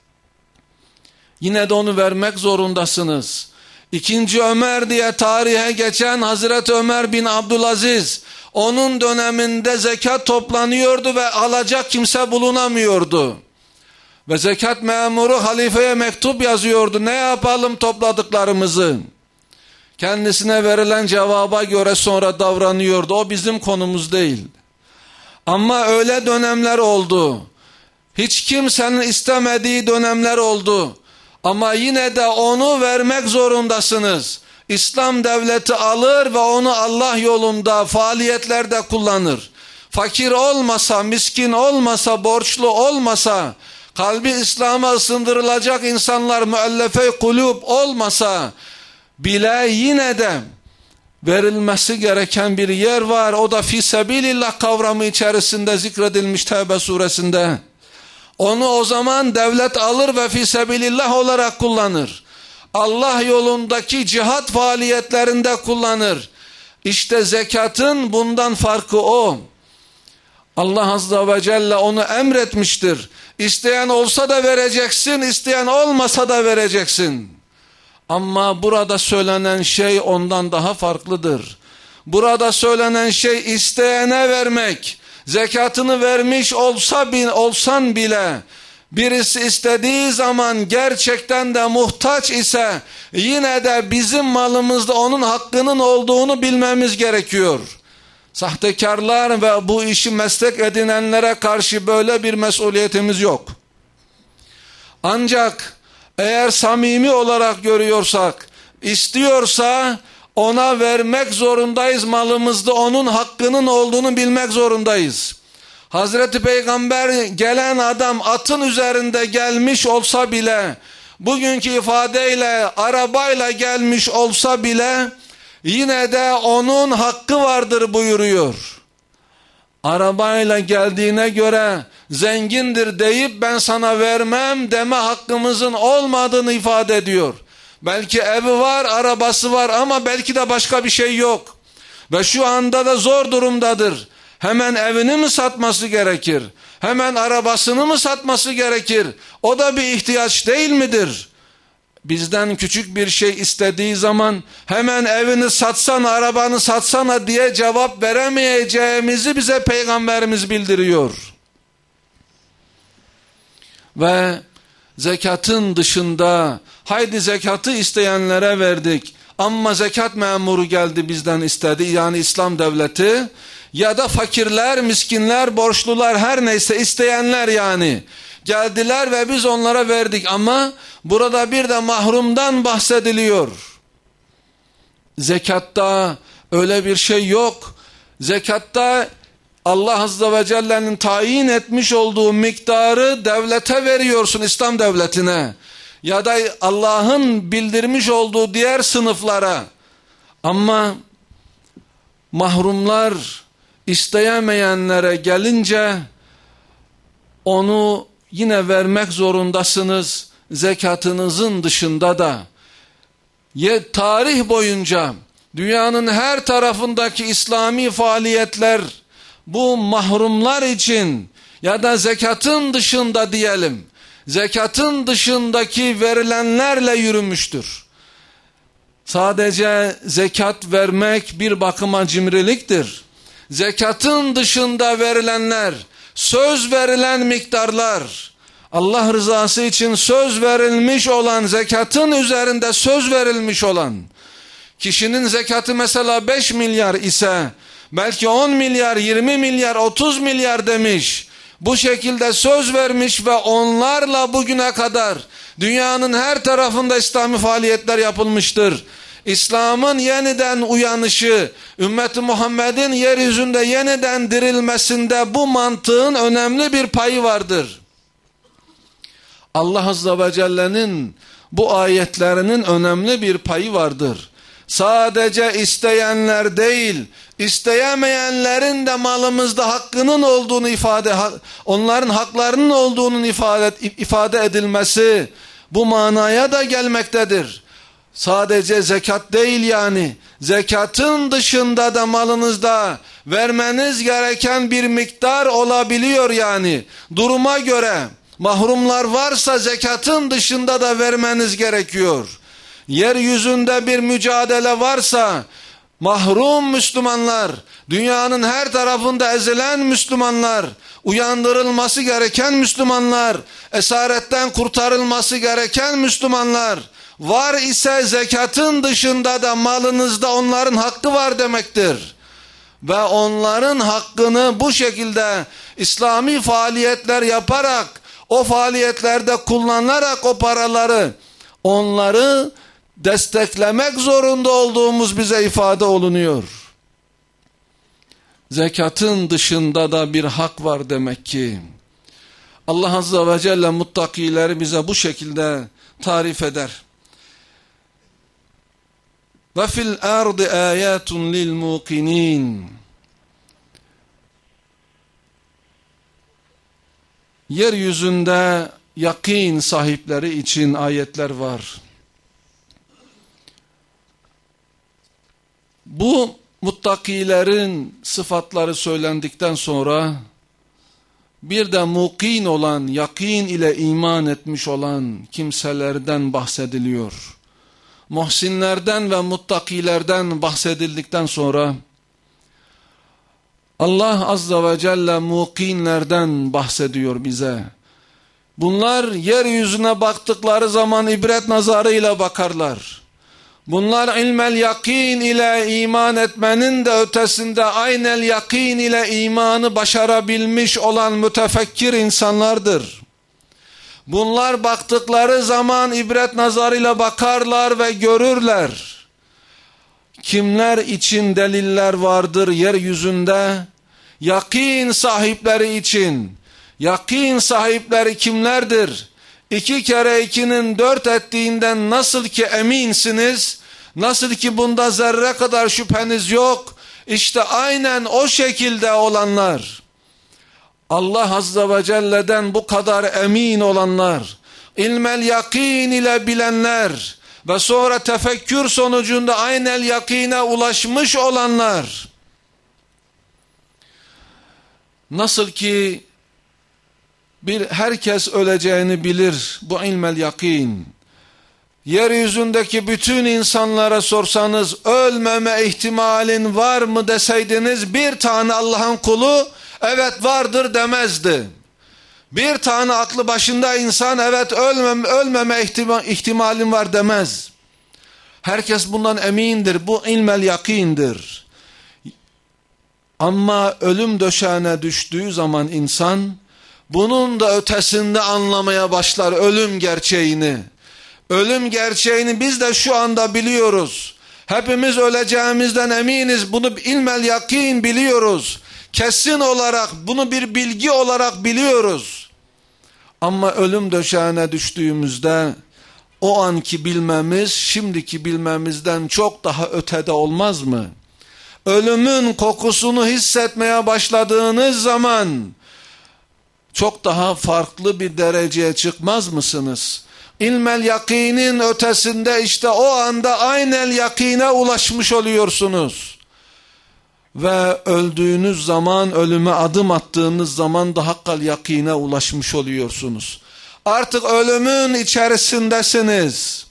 yine de onu vermek zorundasınız. İkinci Ömer diye tarihe geçen Hazreti Ömer bin Abdülaziz, onun döneminde zekat toplanıyordu ve alacak kimse bulunamıyordu. Ve zekat memuru halifeye mektup yazıyordu. Ne yapalım topladıklarımızı? Kendisine verilen cevaba göre sonra davranıyordu. O bizim konumuz değil. Ama öyle dönemler oldu. Hiç kimsenin istemediği dönemler oldu. Ama yine de onu vermek zorundasınız. İslam devleti alır ve onu Allah yolunda, faaliyetlerde kullanır. Fakir olmasa, miskin olmasa, borçlu olmasa, kalbi İslam'a ısındırılacak insanlar, müellefe kulüp olmasa bile yine de verilmesi gereken bir yer var. O da fisebilillah kavramı içerisinde zikredilmiş Tevbe suresinde. Onu o zaman devlet alır ve fisebilillah olarak kullanır. Allah yolundaki cihat faaliyetlerinde kullanır. İşte zekatın bundan farkı o. Allah Azze ve Celle onu emretmiştir. İsteyen olsa da vereceksin, isteyen olmasa da vereceksin. Ama burada söylenen şey ondan daha farklıdır. Burada söylenen şey isteyene vermek. Zekatını vermiş olsan bile birisi istediği zaman gerçekten de muhtaç ise yine de bizim malımızda onun hakkının olduğunu bilmemiz gerekiyor. Sahtekarlar ve bu işi meslek edinenlere karşı böyle bir mesuliyetimiz yok. Ancak eğer samimi olarak görüyorsak, istiyorsa ona vermek zorundayız. Malımızda onun hakkının olduğunu bilmek zorundayız. Hazreti Peygamber gelen adam atın üzerinde gelmiş olsa bile, bugünkü ifadeyle arabayla gelmiş olsa bile yine de onun hakkı vardır buyuruyor. Arabayla geldiğine göre zengindir deyip ben sana vermem deme hakkımızın olmadığını ifade ediyor. Belki evi var, arabası var ama belki de başka bir şey yok. Ve şu anda da zor durumdadır. Hemen evini mi satması gerekir? Hemen arabasını mı satması gerekir? O da bir ihtiyaç değil midir? bizden küçük bir şey istediği zaman hemen evini satsana, arabanı satsana diye cevap veremeyeceğimizi bize Peygamberimiz bildiriyor. Ve zekatın dışında haydi zekatı isteyenlere verdik ama zekat memuru geldi bizden istedi, yani İslam devleti ya da fakirler, miskinler, borçlular, her neyse isteyenler yani geldiler ve biz onlara verdik. Ama burada bir de mahrumdan bahsediliyor. Zekatta öyle bir şey yok. Zekatta Allah Azze ve Celle'nin tayin etmiş olduğu miktarı devlete veriyorsun, İslam devletine ya da Allah'ın bildirmiş olduğu diğer sınıflara. Ama mahrumlar, isteyemeyenlere gelince onu yine vermek zorundasınız, zekatınızın dışında da. Tarih boyunca dünyanın her tarafındaki İslami faaliyetler bu mahrumlar için ya da zekatın dışında diyelim, zekatın dışındaki verilenlerle yürümüştür. Sadece zekat vermek bir bakıma cimriliktir. Zekatın dışında verilenler, söz verilen miktarlar, Allah rızası için söz verilmiş olan, zekatın üzerinde söz verilmiş olan, kişinin zekatı mesela 5 milyar ise belki 10 milyar, 20 milyar, 30 milyar demiş. Bu şekilde söz vermiş ve onlarla bugüne kadar dünyanın her tarafında İslami faaliyetler yapılmıştır. İslam'ın yeniden uyanışı, ümmeti Muhammed'in yeryüzünde yeniden dirilmesinde bu mantığın önemli bir payı vardır. Allah Azze ve Celle'nin bu ayetlerinin önemli bir payı vardır. Sadece isteyenler değil, isteyemeyenlerin de malımızda hakkının olduğunu onların haklarının olduğunun ifade edilmesi bu manaya da gelmektedir. Sadece zekat değil yani, zekatın dışında da malınızda vermeniz gereken bir miktar olabiliyor yani. Duruma göre mahrumlar varsa zekatın dışında da vermeniz gerekiyor. Yeryüzünde bir mücadele varsa mahrum Müslümanlar, dünyanın her tarafında ezilen Müslümanlar, uyandırılması gereken Müslümanlar, esaretten kurtarılması gereken Müslümanlar var ise zekatın dışında da malınızda onların hakkı var demektir. Ve onların hakkını bu şekilde İslami faaliyetler yaparak, o faaliyetlerde kullanarak o paraları, onları desteklemek zorunda olduğumuz bize ifade olunuyor. Zekatın dışında da bir hak var demek ki. Allah Azze ve Celle muttakileri bize bu şekilde tarif eder. Ve fil ardı ayatun lil muqinin. Yeryüzünde yakin sahipleri için ayetler var. Bu muttakilerin sıfatları söylendikten sonra bir de mukin olan, yakin ile iman etmiş olan kimselerden bahsediliyor. Muhsinlerden ve muttakilerden bahsedildikten sonra Allah Azze ve Celle mukinlerden bahsediyor bize. Bunlar yeryüzüne baktıkları zaman ibret nazarıyla bakarlar. Bunlar ilmel yakin ile iman etmenin de ötesinde aynel yakin ile imanı başarabilmiş olan mütefekkir insanlardır. Bunlar baktıkları zaman ibret nazarıyla bakarlar ve görürler. Kimler için deliller vardır yeryüzünde? Yakin sahipleri için. Yakin sahipleri kimlerdir? 2 kere 2'nin 4 ettiğinden nasıl ki eminsiniz, nasıl ki bunda zerre kadar şüpheniz yok, işte aynen o şekilde olanlar, Allah Azze ve Celle'den bu kadar emin olanlar, ilmel yakin ile bilenler ve sonra tefekkür sonucunda aynel yakine ulaşmış olanlar, nasıl ki herkes öleceğini bilir bu ilmel yakin. yeryüzündeki bütün insanlara sorsanız ölmeme ihtimalin var mı deseydiniz, bir tane Allah'ın kulu evet vardır demezdi. Bir tane aklı başında insan evet ölmeme ihtimalin var demez. Herkes bundan emindir. Bu ilmel yakindir. Ama ölüm döşeğine düştüğü zaman insan bunun da ötesinde anlamaya başlar ölüm gerçeğini. Ölüm gerçeğini biz de şu anda biliyoruz. Hepimiz öleceğimizden eminiz. Bunu ilmel yakin biliyoruz. Kesin olarak bunu bir bilgi olarak biliyoruz. Ama ölüm döşeğine düştüğümüzde o anki bilmemiz şimdiki bilmemizden çok daha ötede olmaz mı? Ölümün kokusunu hissetmeye başladığınız zaman çok daha farklı bir dereceye çıkmaz mısınız? İlmel yakinin ötesinde işte o anda aynel yakine ulaşmış oluyorsunuz. Ve öldüğünüz zaman, ölüme adım attığınız zaman da hakkal yakine ulaşmış oluyorsunuz. Artık ölümün içerisindesiniz.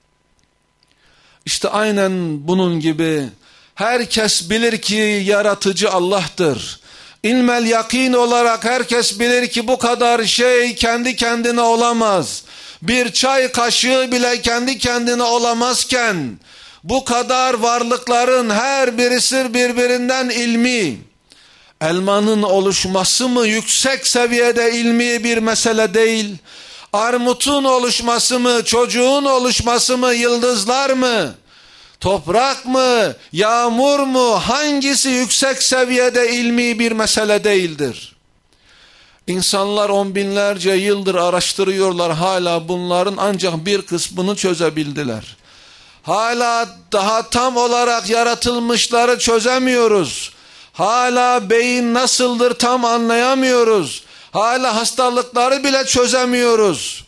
İşte aynen bunun gibi herkes bilir ki yaratıcı Allah'tır. İlmel yakin olarak herkes bilir ki bu kadar şey kendi kendine olamaz. Bir çay kaşığı bile kendi kendine olamazken bu kadar varlıkların her birisi birbirinden ilmi. Elmanın oluşması mı yüksek seviyede ilmi bir mesele değil. Armutun oluşması mı, çocuğun oluşması mı, yıldızlar mı, toprak mı, yağmur mu, hangisi yüksek seviyede ilmi bir mesele değildir. İnsanlar on binlerce yıldır araştırıyorlar, hala bunların ancak bir kısmını çözebildiler. Hala daha tam olarak yaratılmışları çözemiyoruz. Hala beyin nasıldır tam anlayamıyoruz. Hala hastalıkları bile çözemiyoruz.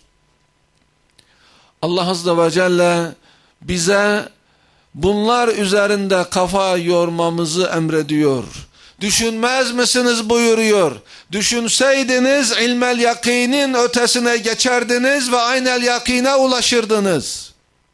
Allah Azze ve Celle bize bunlar üzerinde kafa yormamızı emrediyor. Düşünmez misiniz buyuruyor. Düşünseydiniz ilmel yakinin ötesine geçerdiniz ve aynel yakine ulaşırdınız.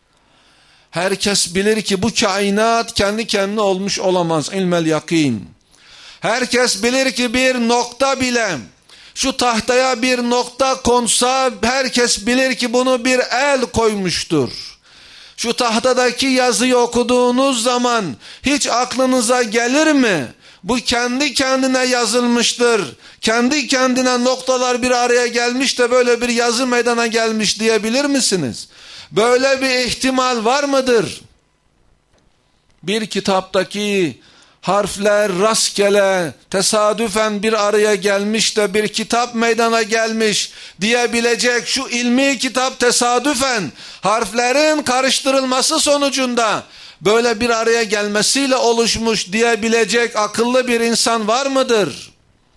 Herkes bilir ki bu kainat kendi kendine olmuş olamaz, ilmel yakin. Herkes bilir ki bir nokta bile, şu tahtaya bir nokta konsa herkes bilir ki bunu bir el koymuştur. Şu tahtadaki yazıyı okuduğunuz zaman hiç aklınıza gelir mi? Bu kendi kendine yazılmıştır. Kendi kendine noktalar bir araya gelmiş de böyle bir yazı meydana gelmiş diyebilir misiniz? Böyle bir ihtimal var mıdır? Bir kitaptaki harfler rastgele, tesadüfen bir araya gelmiş de bir kitap meydana gelmiş diyebilecek şu ilmi kitap tesadüfen harflerin karıştırılması sonucunda böyle bir araya gelmesiyle oluşmuş diyebilecek akıllı bir insan var mıdır?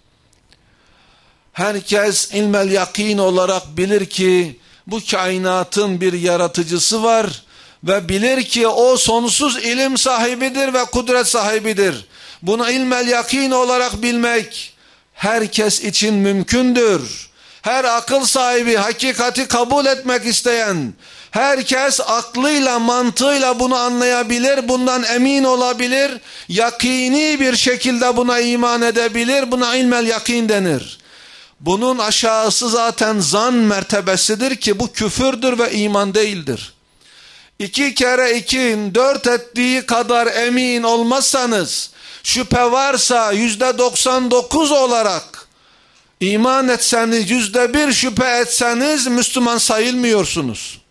Herkes ilmel yakin olarak bilir ki bu kainatın bir yaratıcısı var ve bilir ki o sonsuz ilim sahibidir ve kudret sahibidir. Bunu ilmel yakin olarak bilmek herkes için mümkündür. Her akıl sahibi, hakikati kabul etmek isteyen, herkes aklıyla, mantığıyla bunu anlayabilir, bundan emin olabilir, yakini bir şekilde buna iman edebilir, buna ilmel yakin denir. Bunun aşağısı zaten zan mertebesidir ki bu küfürdür ve iman değildir. 2 kere 2'nin 4 ettiği kadar emin olmazsanız, şüphe varsa %99 olarak iman etseniz, %1 şüphe etseniz Müslüman sayılmıyorsunuz.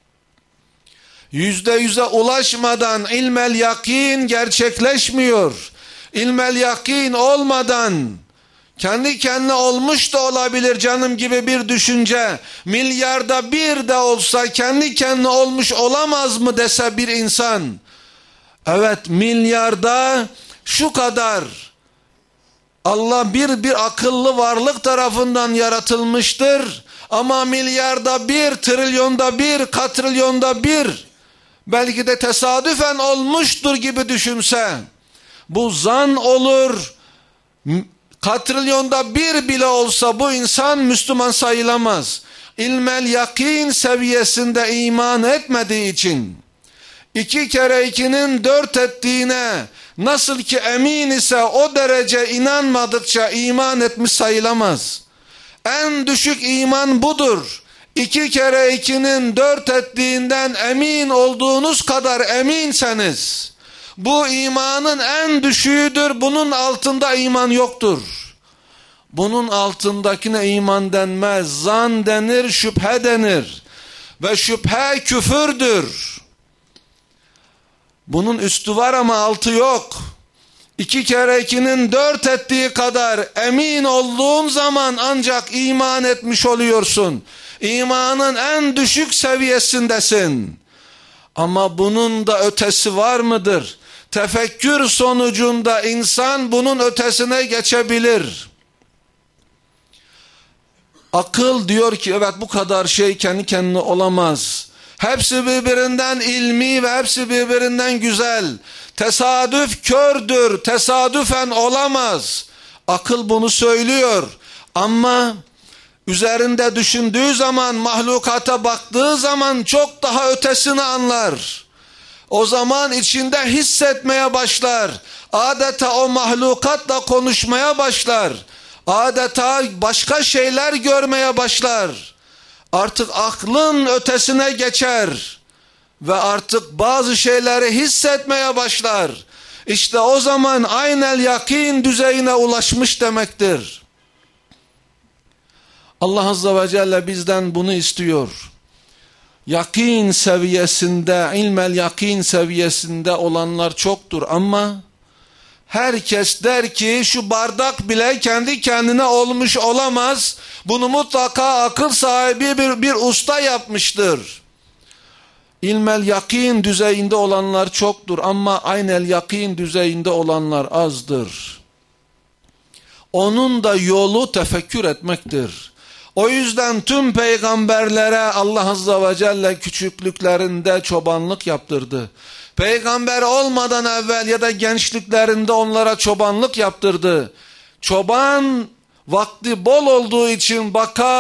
%100'e ulaşmadan ilmel yakin gerçekleşmiyor. İlmel yakin olmadan kendi kendine olmuş da olabilir canım gibi bir düşünce, milyarda bir de olsa kendi kendine olmuş olamaz mı dese bir insan, evet milyarda şu kadar Allah bir akıllı varlık tarafından yaratılmıştır ama milyarda bir, trilyonda bir, katrilyonda bir belki de tesadüfen olmuştur gibi düşünse bu zan olur. Katrilyonda bir bile olsa bu insan Müslüman sayılamaz. ilmel yakin seviyesinde iman etmediği için 2 kere 2'nin 4 ettiğine nasıl ki emin ise o derece inanmadıkça iman etmiş sayılamaz. En düşük iman budur. 2 kere 2'nin 4 ettiğinden emin olduğunuz kadar eminseniz bu imanın en düşüğüdür. Bunun altında iman yoktur. Bunun altındakine iman denmez. Zan denir, şüphe denir. Ve şüphe küfürdür. Bunun üstü var ama altı yok. 2 kere 2'nin 4 ettiği kadar emin olduğun zaman ancak iman etmiş oluyorsun. İmanın en düşük seviyesindesin. Ama bunun da ötesi var mıdır? Tefekkür sonucunda insan bunun ötesine geçebilir. Akıl diyor ki evet, bu kadar şey kendi kendine olamaz. Hepsi birbirinden ilmi ve hepsi birbirinden güzel. Tesadüf kördür, tesadüfen olamaz. Akıl bunu söylüyor. Ama üzerinde düşündüğü zaman, mahlukata baktığı zaman çok daha ötesini anlar. O zaman içinde hissetmeye başlar. Adeta o mahlukatla konuşmaya başlar. Adeta başka şeyler görmeye başlar. Artık aklın ötesine geçer. Ve artık bazı şeyleri hissetmeye başlar. İşte o zaman aynel yakin düzeyine ulaşmış demektir. Allah Azze ve Celle bizden bunu istiyor. Yakin seviyesinde, ilmel yakin seviyesinde olanlar çoktur ama herkes der ki şu bardak bile kendi kendine olmuş olamaz. Bunu mutlaka akıl sahibi bir usta yapmıştır. İlmel yakin düzeyinde olanlar çoktur ama aynel yakin düzeyinde olanlar azdır. Onun da yolu tefekkür etmektir. O yüzden tüm peygamberlere Allah Azze ve Celle küçüklüklerinde çobanlık yaptırdı. Peygamber olmadan evvel ya da gençliklerinde onlara çobanlık yaptırdı. Çoban vakti bol olduğu için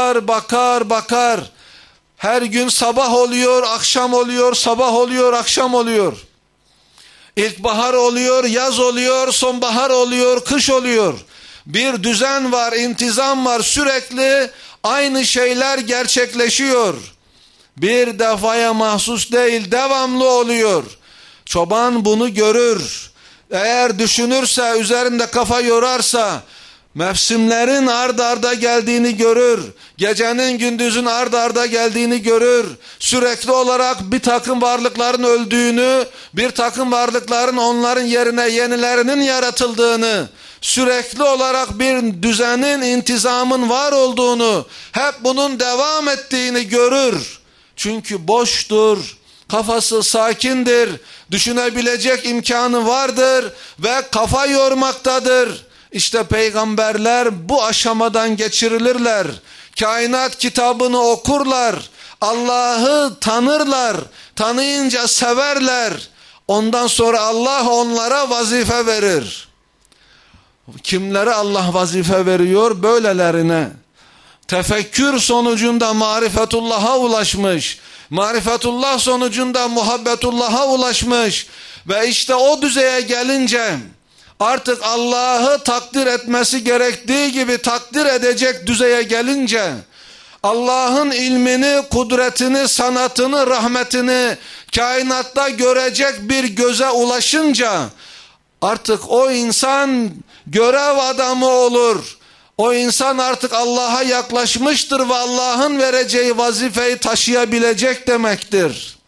bakar. Her gün sabah oluyor, akşam oluyor, sabah oluyor, akşam oluyor. İlkbahar oluyor, yaz oluyor, sonbahar oluyor, kış oluyor. Bir düzen var, intizam var, sürekli aynı şeyler gerçekleşiyor. Bir defaya mahsus değil, devamlı oluyor. Çoban bunu görür. Eğer düşünürse, üzerinde kafa yorarsa, mevsimlerin ard arda geldiğini görür. Gecenin gündüzün ard arda geldiğini görür. Sürekli olarak bir takım varlıkların öldüğünü, bir takım varlıkların onların yerine yenilerinin yaratıldığını, sürekli olarak bir düzenin, intizamın var olduğunu, hep bunun devam ettiğini görür. Çünkü boştur, kafası sakindir, düşünebilecek imkanı vardır ve kafa yormaktadır. İşte peygamberler bu aşamadan geçirilirler. Kainat kitabını okurlar. Allah'ı tanırlar. Tanıyınca severler. Ondan sonra Allah onlara vazife verir. Kimlere Allah vazife veriyor? Böylelerine. Tefekkür sonucunda marifetullah'a ulaşmış. Marifetullah sonucunda muhabbetullah'a ulaşmış. Ve işte o düzeye gelince artık Allah'ı takdir etmesi gerektiği gibi takdir edecek düzeye gelince, Allah'ın ilmini, kudretini, sanatını, rahmetini kainatta görecek bir göze ulaşınca artık o insan görev adamı olur. O insan artık Allah'a yaklaşmıştır ve Allah'ın vereceği vazifeyi taşıyabilecek demektir.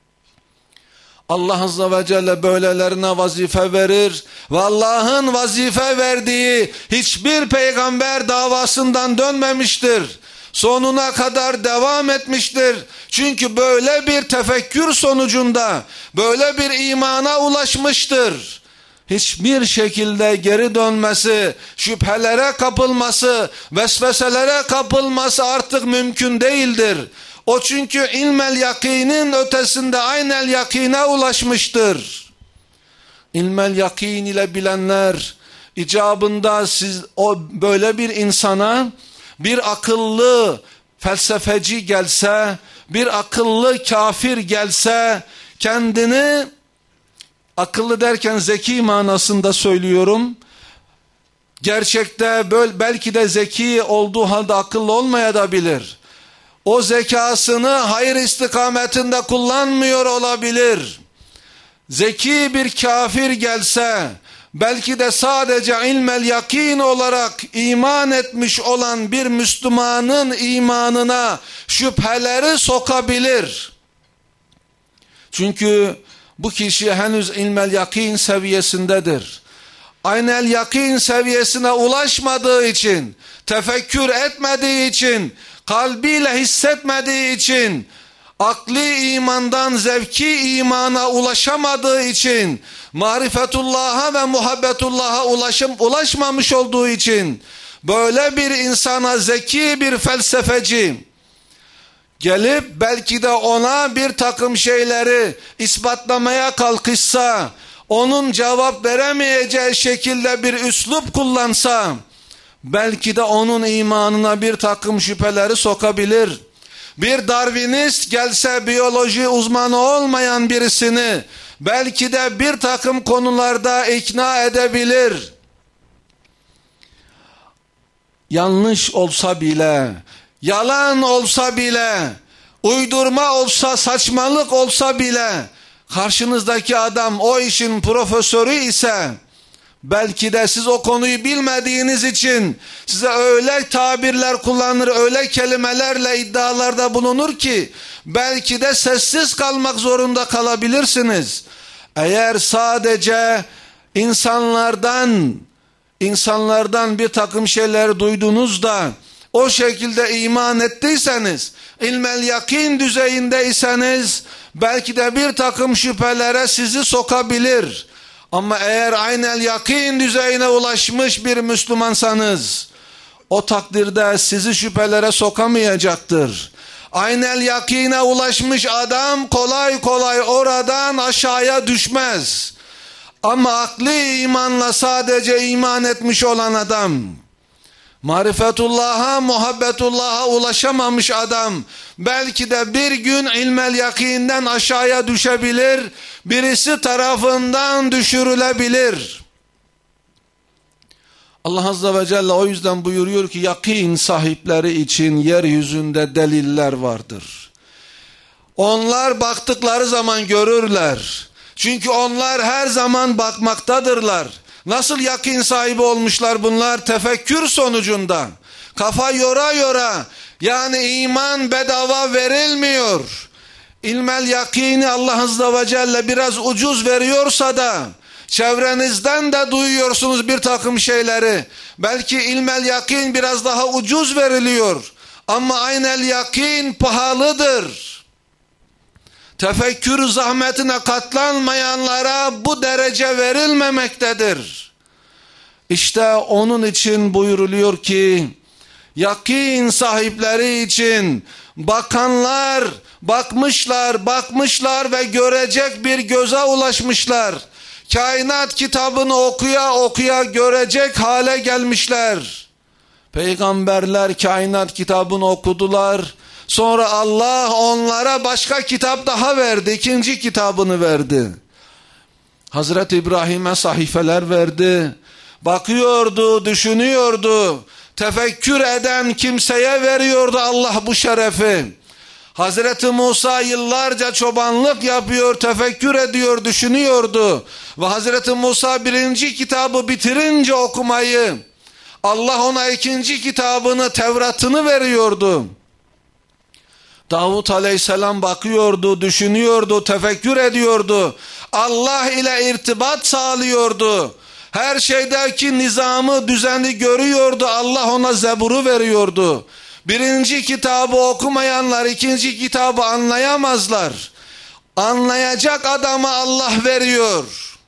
Allah Azze ve Celle böylelerine vazife verir ve Allah'ın vazife verdiği hiçbir peygamber davasından dönmemiştir. Sonuna kadar devam etmiştir. Çünkü böyle bir tefekkür sonucunda böyle bir imana ulaşmıştır. Hiçbir şekilde geri dönmesi, şüphelere kapılması, vesveselere kapılması artık mümkün değildir. O çünkü ilmel yakinin ötesinde aynel yakine ulaşmıştır. İlmel yakin ile bilenler icabında siz o böyle bir insana bir akıllı, felsefeci gelse, bir akıllı kafir gelse, kendini, akıllı derken zeki manasında söylüyorum, gerçekte belki de zeki olduğu halde akıllı olmayabilir. O zekasını hayır istikametinde kullanmıyor olabilir. Zeki bir kafir gelse, belki de sadece ilmel yakin olarak iman etmiş olan bir Müslümanın imanına şüpheleri sokabilir. Çünkü bu kişi henüz ilmel yakin seviyesindedir. Aynel yakin seviyesine ulaşmadığı için, tefekkür etmediği için, kalbiyle hissetmediği için, akli imandan zevki imana ulaşamadığı için, marifetullah'a ve muhabbetullah'a ulaşmamış olduğu için, böyle bir insana zeki bir felsefeci gelip belki de ona bir takım şeyleri ispatlamaya kalkışsa, onun cevap veremeyeceği şekilde bir üslup kullansa, belki de onun imanına bir takım şüpheleri sokabilir. Bir Darwinist gelse, biyoloji uzmanı olmayan birisini belki de bir takım konularda ikna edebilir. Yanlış olsa bile, yalan olsa bile, uydurma olsa, saçmalık olsa bile, karşınızdaki adam o işin profesörü ise, belki de siz o konuyu bilmediğiniz için size öyle tabirler kullanır, öyle kelimelerle iddialarda bulunur ki belki de sessiz kalmak zorunda kalabilirsiniz. Eğer sadece insanlardan bir takım şeyler duydunuz da o şekilde iman ettiyseniz, ilmel yakin düzeyindeyseniz belki de bir takım şüphelere sizi sokabilir. Ama eğer aynel yakin düzeyine ulaşmış bir Müslümansanız, o takdirde sizi şüphelere sokamayacaktır. Aynel yakine ulaşmış adam kolay kolay oradan aşağıya düşmez. Ama akli imanla sadece iman etmiş olan adam, marifetullah'a, muhabbetullah'a ulaşamamış adam, belki de bir gün ilmel yakinden aşağıya düşebilir, birisi tarafından düşürülebilir. Allah Azze ve Celle o yüzden buyuruyor ki, yakin sahipleri için yeryüzünde deliller vardır. Onlar baktıkları zaman görürler. Çünkü onlar her zaman bakmaktadırlar. Nasıl yakin sahibi olmuşlar bunlar? Tefekkür sonucunda. Kafa yora yora. Yani iman bedava verilmiyor. İlmel yakini Allah Azze ve Celle biraz ucuz veriyorsa da, çevrenizden de duyuyorsunuz bir takım şeyleri. Belki ilmel yakin biraz daha ucuz veriliyor. Ama aynel yakin pahalıdır. Tefekkür zahmetine katlanmayanlara bu derece verilmemektedir. İşte onun için buyuruluyor ki, yakin sahipleri için bakanlar bakmışlar ve görecek bir göze ulaşmışlar. Kainat kitabını okuya görecek hale gelmişler. Peygamberler kainat kitabını okudular. Sonra Allah onlara başka kitap daha verdi. İkinci kitabını verdi. Hazreti İbrahim'e sahifeler verdi. Bakıyordu, düşünüyordu. Tefekkür eden kimseye veriyordu Allah bu şerefi. Hazreti Musa yıllarca çobanlık yapıyor, tefekkür ediyor, düşünüyordu. Ve Hazreti Musa birinci kitabı bitirince okumayı, Allah ona ikinci kitabını, Tevrat'ını veriyordu. Davut Aleyhisselam bakıyordu, düşünüyordu, tefekkür ediyordu. Allah ile irtibat sağlıyordu. Her şeydeki nizamı, düzeni görüyordu. Allah ona Zebur'u veriyordu. Birinci kitabı okumayanlar ikinci kitabı anlayamazlar. Anlayacak adama Allah veriyor.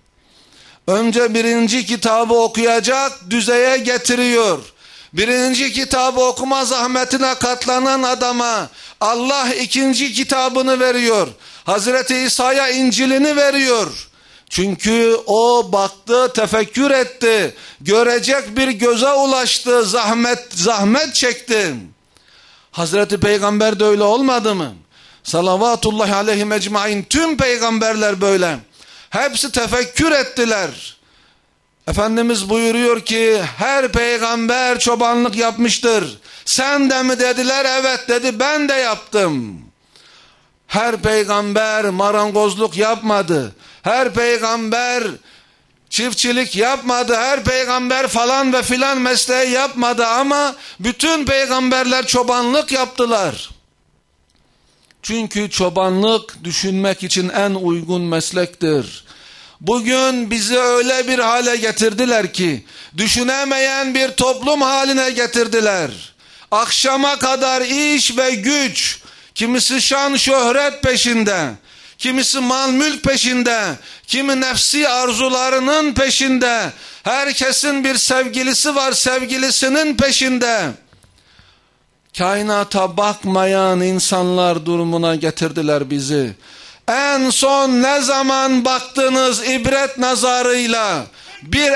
Önce birinci kitabı okuyacak düzeye getiriyor. Birinci kitabı okuma zahmetine katlanan adama Allah ikinci kitabını veriyor. Hazreti İsa'ya İncil'ini veriyor. Çünkü o baktı, tefekkür etti. Görecek bir göze ulaştı, zahmet çekti. Hazreti Peygamber de öyle olmadı mı? Salavatullahi aleyhi ecmaîn, tüm peygamberler böyle. Hepsi tefekkür ettiler. Efendimiz buyuruyor ki her peygamber çobanlık yapmıştır. Sen de mi dediler? Evet dedi, ben de yaptım. Her peygamber marangozluk yapmadı. Her peygamber çiftçilik yapmadı. Her peygamber falan ve filan mesleği yapmadı ama bütün peygamberler çobanlık yaptılar. Çünkü çobanlık düşünmek için en uygun meslektir. Bugün bizi öyle bir hale getirdiler ki düşünemeyen bir toplum haline getirdiler. Akşama kadar iş ve güç, kimisi şan şöhret peşinde, kimisi mal mülk peşinde, kimi nefsi arzularının peşinde. Herkesin bir sevgilisi var, sevgilisinin peşinde. Kainata bakmayan insanlar durumuna getirdiler bizi. En son ne zaman baktınız ibret nazarıyla bir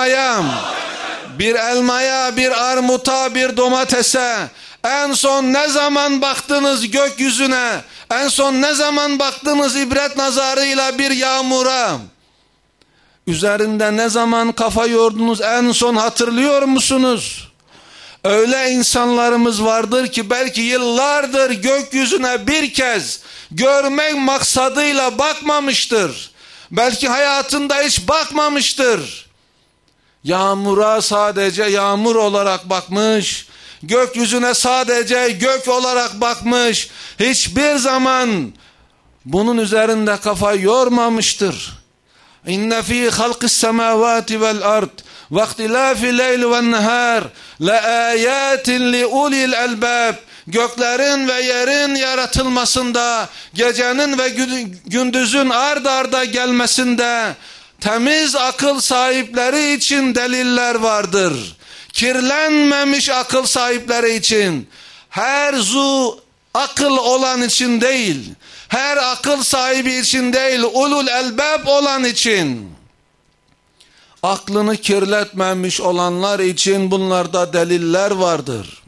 elmaya, bir armuta, bir domatese? En son ne zaman baktınız gökyüzüne? En son ne zaman baktınız ibret nazarıyla bir yağmura? Üzerinde ne zaman kafa yordunuz en son, hatırlıyor musunuz? Öyle insanlarımız vardır ki belki yıllardır gökyüzüne bir kez görmek maksadıyla bakmamıştır. Belki hayatında hiç bakmamıştır. Yağmura sadece yağmur olarak bakmış, gökyüzüne sadece gök olarak bakmış. Hiçbir zaman bunun üzerinde kafa yormamıştır. İnne fî halqis semâvâti vel ard ve ihtilâfil leyli ven nehâr le âyâtin li ulil elbâb. Göklerin ve yerin yaratılmasında, gecenin ve gündüzün ard arda gelmesinde temiz akıl sahipleri için deliller vardır. Kirlenmemiş akıl sahipleri için, her akıl olan için değil, her akıl sahibi için değil, ulul elbab olan için, aklını kirletmemiş olanlar için bunlarda deliller vardır.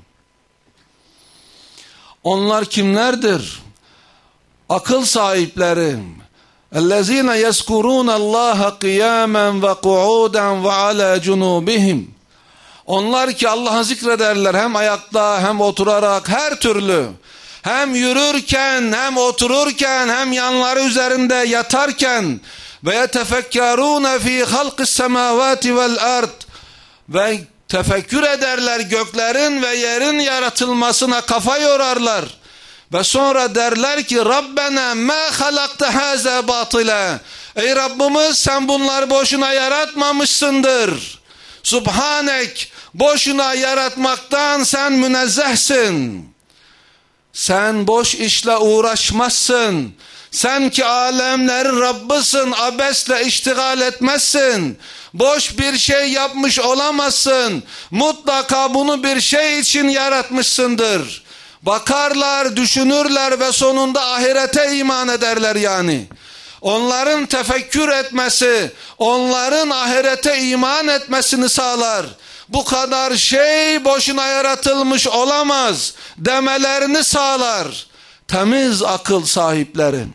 Onlar kimlerdir? Akıl sahipleri. اَلَّذ۪ينَ يَذْكُرُونَ اللّٰهَ قِيَامًا وَقُعُودًا وَعَلَى جُنُوبِهِمْ. Onlar ki Allah'ı zikrederler hem ayakta hem oturarak, her türlü. Hem yürürken hem otururken hem yanları üzerinde yatarken. Ve yetefekkarûne fî halqis semâvâti vel ard. Ve tefekkür ederler, göklerin ve yerin yaratılmasına kafa yorarlar. Ve sonra derler ki Rabbena mâ halakte hâzâ batile. Ey Rabbimiz, sen bunları boşuna yaratmamışsındır. Subhanek, boşuna yaratmaktan sen münezzehsin. Sen boş işle uğraşmazsın. Sen ki alemlerin Rabbısın, abesle iştigal etmezsin. Boş bir şey yapmış olamazsın. Mutlaka bunu bir şey için yaratmışsındır. Bakarlar, düşünürler ve sonunda ahirete iman ederler yani. Onların tefekkür etmesi, onların ahirete iman etmesini sağlar. Bu kadar şey boşuna yaratılmış olamaz demelerini sağlar. Temiz akıl sahipleri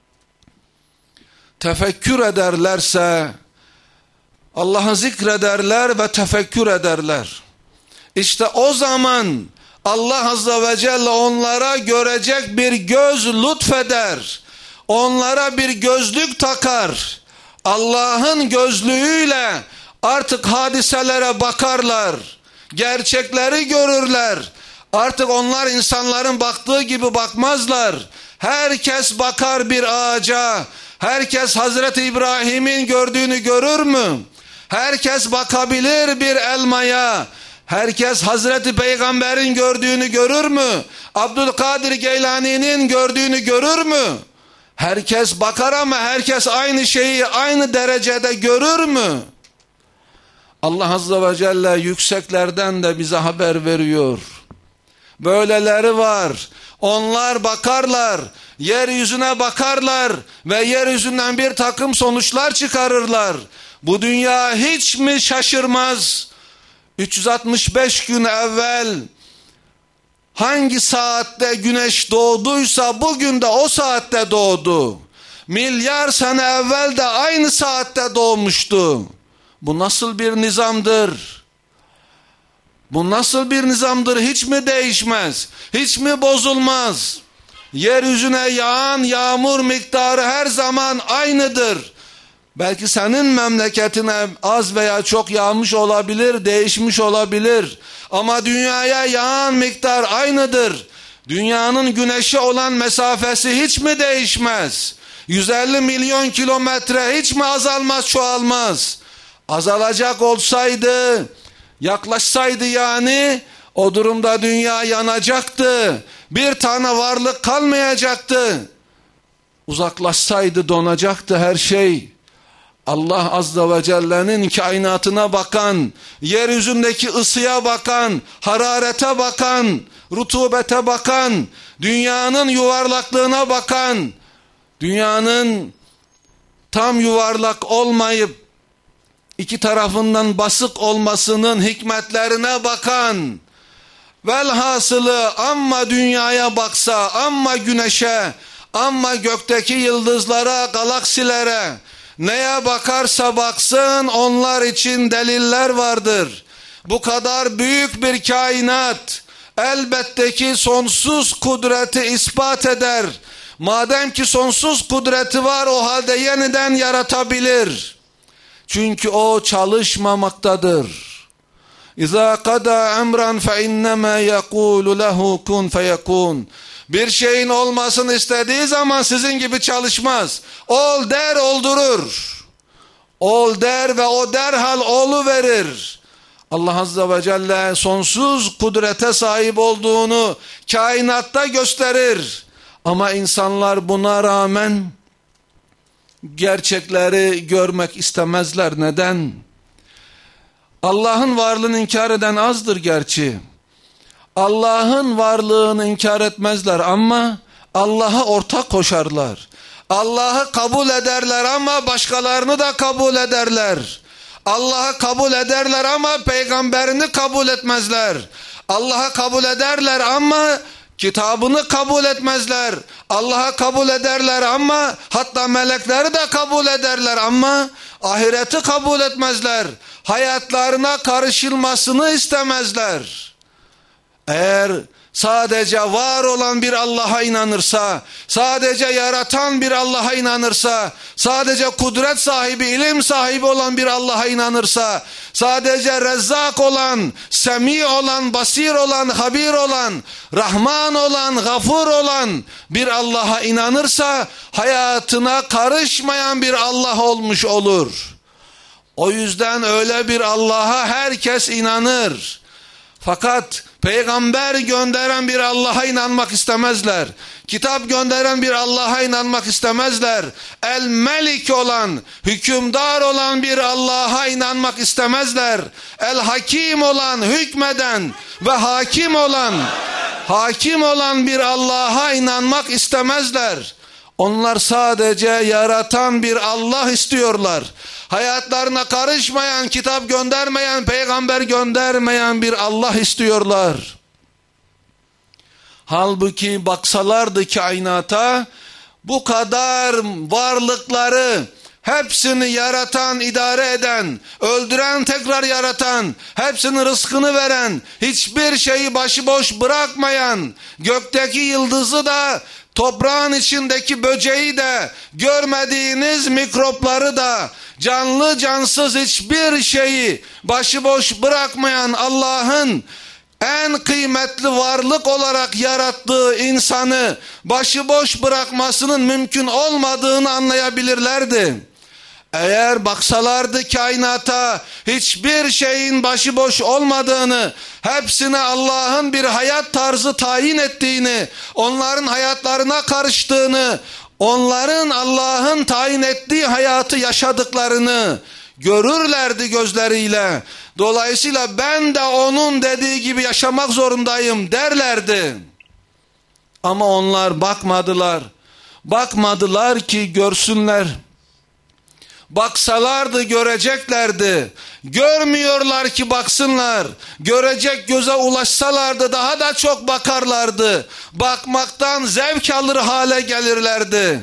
tefekkür ederlerse, Allah'ı zikrederler ve tefekkür ederler. İşte o zaman Allah Azze ve Celle onlara görecek bir göz lütfeder. Onlara bir gözlük takar. Allah'ın gözlüğüyle artık hadiselere bakarlar. Gerçekleri görürler. Artık onlar insanların baktığı gibi bakmazlar. Herkes bakar bir ağaca. Herkes Hazreti İbrahim'in gördüğünü görür mü? Herkes bakabilir bir elmaya. Herkes Hazreti Peygamber'in gördüğünü görür mü? Abdülkadir Geylani'nin gördüğünü görür mü? Herkes bakar ama herkes aynı şeyi aynı derecede görür mü? Allah Azze ve Celle yükseklerden de bize haber veriyor. Böyleleri var. Onlar bakarlar, yeryüzüne bakarlar ve yeryüzünden bir takım sonuçlar çıkarırlar. Bu dünya hiç mi şaşırmaz? 365 gün evvel hangi saatte güneş doğduysa bugün de o saatte doğdu. Milyar sene evvel de aynı saatte doğmuştu. Bu nasıl bir nizamdır? Bu nasıl bir nizamdır? Hiç mi değişmez? Hiç mi bozulmaz? Yeryüzüne yağan yağmur miktarı her zaman aynıdır. Belki senin memleketine az veya çok yağmış olabilir, değişmiş olabilir. Ama dünyaya yağan miktar aynıdır. Dünyanın güneşe olan mesafesi hiç mi değişmez? 150 milyon kilometre hiç mi azalmaz, çoğalmaz? Azalacak olsaydı, yaklaşsaydı yani, o durumda dünya yanacaktı. Bir tane varlık kalmayacaktı. Uzaklaşsaydı donacaktı her şey. Allah Azze ve Celle'nin kainatına bakan, yeryüzündeki ısıya bakan, hararete bakan, rutubete bakan, dünyanın yuvarlaklığına bakan, dünyanın tam yuvarlak olmayıp iki tarafından basık olmasının hikmetlerine bakan, velhasılı amma dünyaya baksa, amma güneşe, amma gökteki yıldızlara, galaksilere, neye bakarsa baksın onlar için deliller vardır. Bu kadar büyük bir kainat elbette ki sonsuz kudreti ispat eder. Madem ki sonsuz kudreti var, o halde yeniden yaratabilir. Çünkü o çalışmamaktadır. İza qada emran fe innema yekulu lehu kun feyekun. Bir şeyin olmasını istediği zaman sizin gibi çalışmaz. Ol der, oldurur. Ol der ve o derhal oluverir. Allah Azze ve Celle sonsuz kudrete sahip olduğunu kainatta gösterir. Ama insanlar buna rağmen gerçekleri görmek istemezler. Neden? Allah'ın varlığını inkar eden azdır gerçi. Allah'ın varlığını inkar etmezler ama Allah'a ortak koşarlar. Allah'ı kabul ederler ama başkalarını da kabul ederler. Allah'ı kabul ederler ama peygamberini kabul etmezler. Allah'ı kabul ederler ama kitabını kabul etmezler. Allah'ı kabul ederler ama hatta melekleri de kabul ederler ama ahireti kabul etmezler. Hayatlarına karışılmasını istemezler. Eğer sadece var olan bir Allah'a inanırsa, sadece yaratan bir Allah'a inanırsa, sadece kudret sahibi, ilim sahibi olan bir Allah'a inanırsa, sadece Rezzak olan, Semi olan, Basir olan, Habir olan, Rahman olan, Gafur olan bir Allah'a inanırsa, hayatına karışmayan bir Allah olmuş olur. O yüzden öyle bir Allah'a herkes inanır. Fakat peygamber gönderen bir Allah'a inanmak istemezler. Kitap gönderen bir Allah'a inanmak istemezler. El-Melik olan, hükümdar olan bir Allah'a inanmak istemezler. El-Hakim olan, hükmeden ve hakim olan bir Allah'a inanmak istemezler. Onlar sadece yaratan bir Allah istiyorlar. Hayatlarına karışmayan, kitap göndermeyen, peygamber göndermeyen bir Allah istiyorlar. Halbuki baksalardı kainata, bu kadar varlıkları, hepsini yaratan, idare eden, öldüren, tekrar yaratan, hepsinin rızkını veren, hiçbir şeyi başıboş bırakmayan, gökteki yıldızı da, toprağın içindeki böceği de, görmediğiniz mikropları da, canlı cansız hiçbir şeyi başıboş bırakmayan Allah'ın en kıymetli varlık olarak yarattığı insanı başıboş bırakmasının mümkün olmadığını anlayabilirlerdi. Eğer baksalardı kainata, hiçbir şeyin başıboş olmadığını, hepsine Allah'ın bir hayat tarzı tayin ettiğini, onların hayatlarına karıştığını, onların Allah'ın tayin ettiği hayatı yaşadıklarını görürlerdi gözleriyle. Dolayısıyla ben de onun dediği gibi yaşamak zorundayım derlerdi. Ama onlar bakmadılar. Bakmadılar ki görsünler. Baksalardı göreceklerdi. Görmüyorlar ki baksınlar. Görecek göze ulaşsalardı daha da çok bakarlardı. Bakmaktan zevk alır hale gelirlerdi.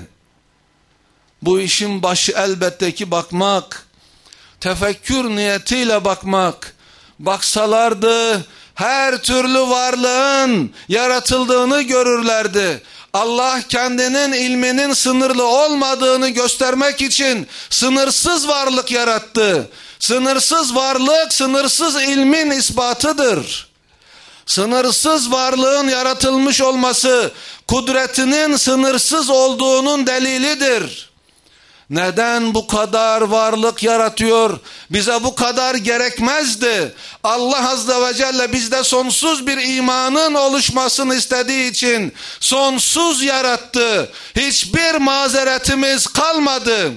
Bu işin başı elbette ki bakmak. Tefekkür niyetiyle bakmak. Baksalardı her türlü varlığın yaratıldığını görürlerdi. Allah kendinin ilminin sınırlı olmadığını göstermek için sınırsız varlık yarattı. Sınırsız varlık, sınırsız ilmin ispatıdır. Sınırsız varlığın yaratılmış olması, kudretinin sınırsız olduğunun delilidir. Neden bu kadar varlık yaratıyor? Bize bu kadar gerekmezdi. Allah Azze ve Celle bizde sonsuz bir imanın oluşmasını istediği için sonsuz yarattı. Hiçbir mazeretimiz kalmadı.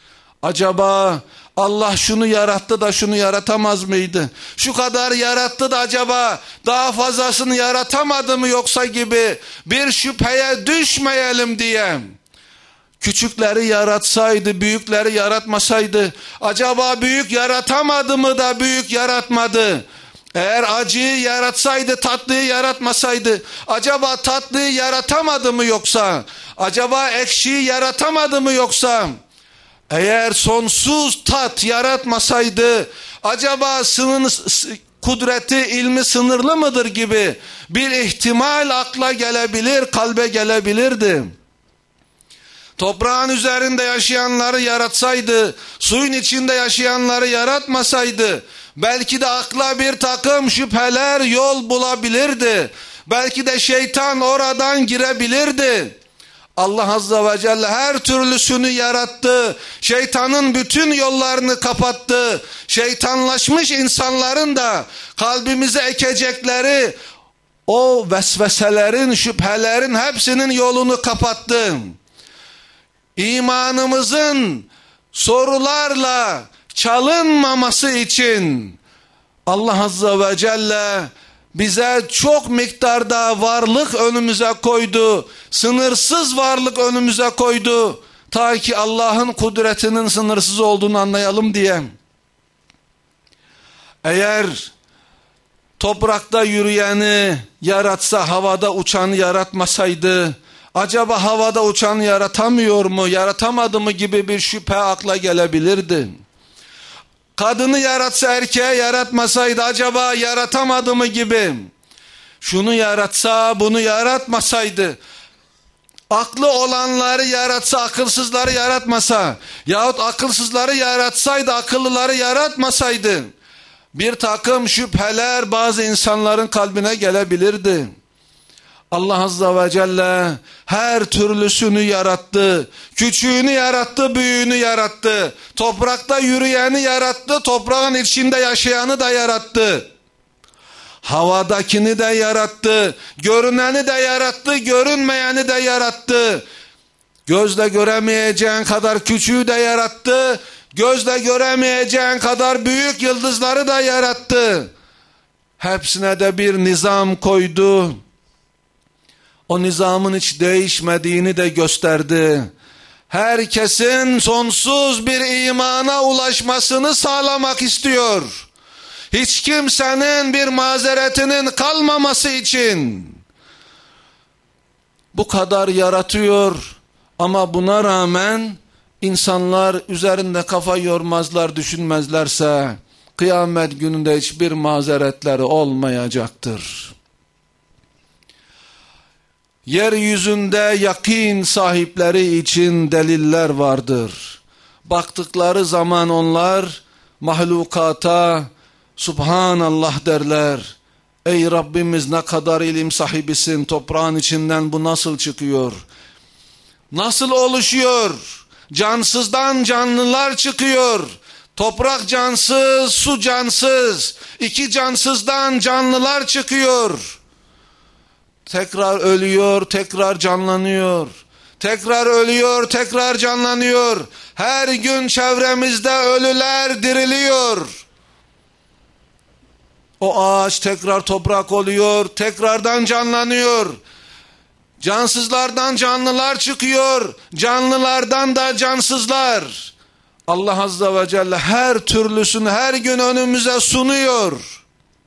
Acaba Allah şunu yarattı da şunu yaratamaz mıydı? Şu kadar yarattı da acaba daha fazlasını yaratamadı mı yoksa gibi bir şüpheye düşmeyelim diye. Küçükleri yaratsaydı, büyükleri yaratmasaydı, acaba büyük yaratamadı mı da büyük yaratmadı? Eğer acıyı yaratsaydı, tatlıyı yaratmasaydı, acaba tatlıyı yaratamadı mı yoksa? Acaba ekşiyi yaratamadı mı yoksa? Eğer sonsuz tat yaratmasaydı, acaba kudreti, ilmi sınırlı mıdır gibi bir ihtimal akla gelebilir, kalbe gelebilirdi. Toprağın üzerinde yaşayanları yaratsaydı, suyun içinde yaşayanları yaratmasaydı, belki de akla bir takım şüpheler yol bulabilirdi. Belki de şeytan oradan girebilirdi. Allah Azze ve Celle her türlüsünü yarattı. Şeytanın bütün yollarını kapattı. Şeytanlaşmış insanların da kalbimize ekecekleri o vesveselerin, şüphelerin hepsinin yolunu kapattı. İmanımızın sorularla çalınmaması için Allah Azze ve Celle bize çok miktarda varlık önümüze koydu. Sınırsız varlık önümüze koydu. Ta ki Allah'ın kudretinin sınırsız olduğunu anlayalım diye. Eğer toprakta yürüyeni yaratsa, havada uçanı yaratmasaydı, acaba havada uçanı yaratamıyor mu, yaratamadı mı gibi bir şüphe akla gelebilirdi. Kadını yaratsa, erkeğe yaratmasaydı acaba yaratamadı mı gibi. Şunu yaratsa, bunu yaratmasaydı, aklı olanları yaratsa, akılsızları yaratmasa, yahut akılsızları yaratsaydı, akıllıları yaratmasaydı, bir takım şüpheler bazı insanların kalbine gelebilirdi. Allah Azze ve Celle her türlüsünü yarattı. Küçüğünü yarattı, büyüğünü yarattı. Toprakta yürüyeni yarattı, toprağın içinde yaşayanı da yarattı. Havadakini de yarattı, görüneni de yarattı, görünmeyeni de yarattı. Gözle göremeyeceğin kadar küçüğü de yarattı, gözle göremeyeceğin kadar büyük yıldızları da yarattı. Hepsine de bir nizam koydu. O nizamın hiç değişmediğini de gösterdi. Herkesin sonsuz bir imana ulaşmasını sağlamak istiyor. Hiç kimsenin bir mazeretinin kalmaması için. Bu kadar yaratıyor ama buna rağmen insanlar üzerinde kafa yormazlar, düşünmezlerse kıyamet gününde hiçbir mazeretleri olmayacaktır. Yeryüzünde yakin sahipleri için deliller vardır. Baktıkları zaman onlar mahlukata Subhanallah derler. Ey Rabbimiz ne kadar ilim sahibisin, toprağın içinden bu nasıl çıkıyor? Nasıl oluşuyor? Cansızdan canlılar çıkıyor. Toprak cansız, su cansız. İki cansızdan canlılar çıkıyor. Tekrar ölüyor, tekrar canlanıyor. Tekrar ölüyor, tekrar canlanıyor. Her gün çevremizde ölüler diriliyor. O ağaç tekrar toprak oluyor, tekrardan canlanıyor. Cansızlardan canlılar çıkıyor, canlılardan da cansızlar. Allah Azze ve Celle her türlüsünü her gün önümüze sunuyor.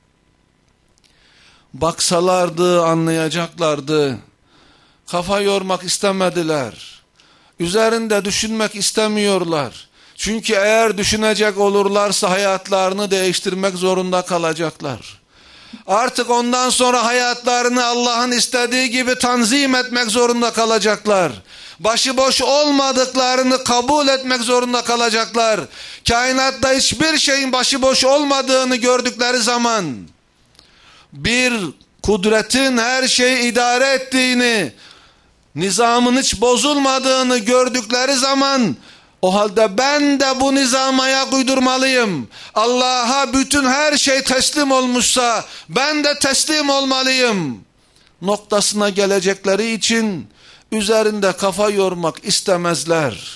Baksalardı anlayacaklardı. Kafa yormak istemediler. Üzerinde düşünmek istemiyorlar. Çünkü eğer düşünecek olurlarsa hayatlarını değiştirmek zorunda kalacaklar. Artık ondan sonra hayatlarını Allah'ın istediği gibi tanzim etmek zorunda kalacaklar. Başıboş olmadıklarını kabul etmek zorunda kalacaklar. Kainatta hiçbir şeyin başıboş olmadığını gördükleri zaman, bir kudretin her şeyi idare ettiğini, nizamın hiç bozulmadığını gördükleri zaman, o halde ben de bu nizama ayak uydurmalıyım. Allah'a bütün her şey teslim olmuşsa ben de teslim olmalıyım noktasına gelecekleri için üzerinde kafa yormak istemezler.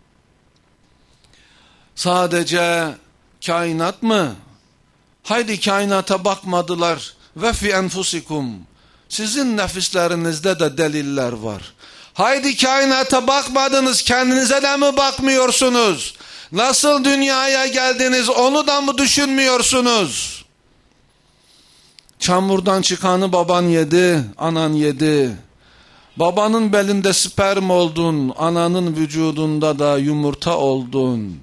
Sadece kainat mı? Haydi kainata bakmadılar. Ve fi enfusikum. Sizin nefislerinizde de deliller var. Haydi kainata bakmadınız, kendinize de mi bakmıyorsunuz? Nasıl dünyaya geldiniz onu da mı düşünmüyorsunuz? Çamurdan çıkanı baban yedi, anan yedi. Babanın belinde sperm oldun, ananın vücudunda da yumurta oldun.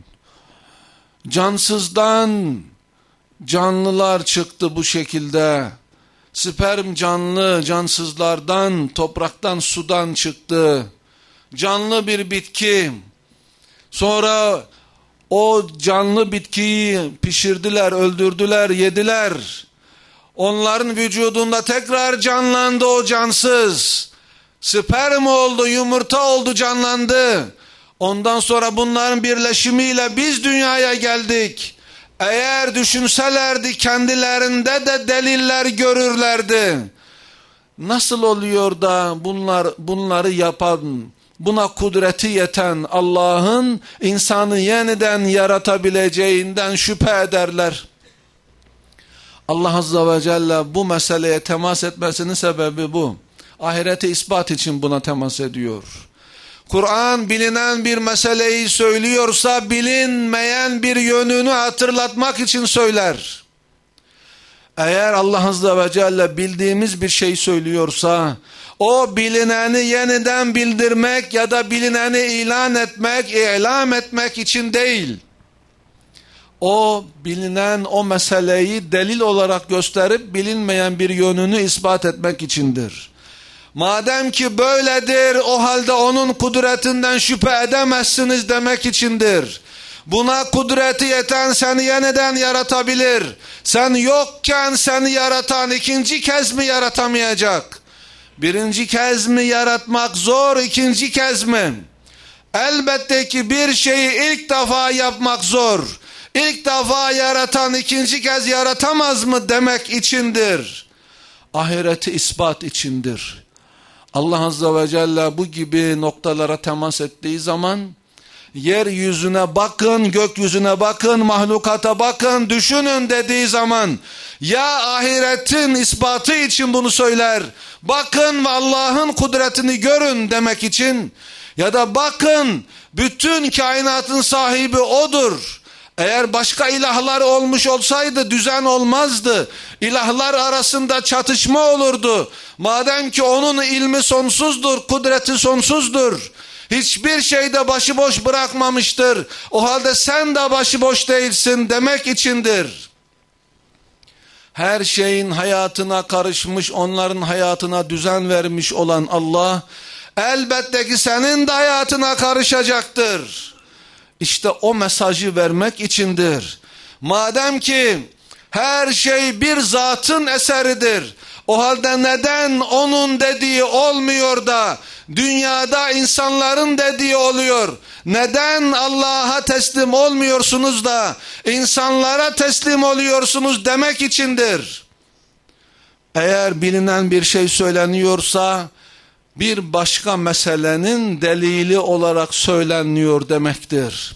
Cansızdan canlılar çıktı bu şekilde. Sperm canlı, cansızlardan, topraktan, sudan çıktı. Canlı bir bitki. Sonra o canlı bitkiyi pişirdiler, öldürdüler, yediler. Onların vücudunda tekrar canlandı o cansız. Sperm oldu, yumurta oldu, canlandı. Ondan sonra bunların birleşimiyle biz dünyaya geldik. Eğer düşünselerdi kendilerinde de deliller görürlerdi. Nasıl oluyor da bunları yapan, buna kudreti yeten Allah'ın insanı yeniden yaratabileceğinden şüphe ederler. Allah Azze ve Celle bu meseleye temas etmesinin sebebi bu. Ahireti ispat için buna temas ediyor. Kur'an bilinen bir meseleyi söylüyorsa bilinmeyen bir yönünü hatırlatmak için söyler. Eğer Allah Azze ve Celle bildiğimiz bir şey söylüyorsa o bilineni yeniden bildirmek ya da bilineni ilam etmek için değil. O bilinen o meseleyi delil olarak gösterip bilinmeyen bir yönünü ispat etmek içindir. Madem ki böyledir, o halde onun kudretinden şüphe edemezsiniz demek içindir. Buna kudreti yeten seni yeniden yaratabilir. Sen yokken seni yaratan ikinci kez mi yaratamayacak? Birinci kez mi yaratmak zor, ikinci kez mi? Elbette ki bir şeyi ilk defa yapmak zor. İlk defa yaratan ikinci kez yaratamaz mı demek içindir. Ahireti ispat içindir. Allah Azze ve Celle bu gibi noktalara temas ettiği zaman yeryüzüne bakın, gökyüzüne bakın, mahlukata bakın, düşünün dediği zaman ya ahiretin ispatı için bunu söyler, bakın ve Allah'ın kudretini görün demek için, ya da bakın bütün kainatın sahibi O'dur. Eğer başka ilahlar olmuş olsaydı düzen olmazdı. İlahlar arasında çatışma olurdu. Madem ki onun ilmi sonsuzdur, kudreti sonsuzdur. Hiçbir şeyde başıboş bırakmamıştır. O halde sen de başıboş değilsin demek içindir. Her şeyin hayatına karışmış, onların hayatına düzen vermiş olan Allah, elbette ki senin de hayatına karışacaktır. İşte o mesajı vermek içindir. Madem ki her şey bir zatın eseridir, o halde neden onun dediği olmuyor da dünyada insanların dediği oluyor? Neden Allah'a teslim olmuyorsunuz da insanlara teslim oluyorsunuz demek içindir. Eğer bilinen bir şey söyleniyorsa bir başka meselenin delili olarak söyleniyor demektir.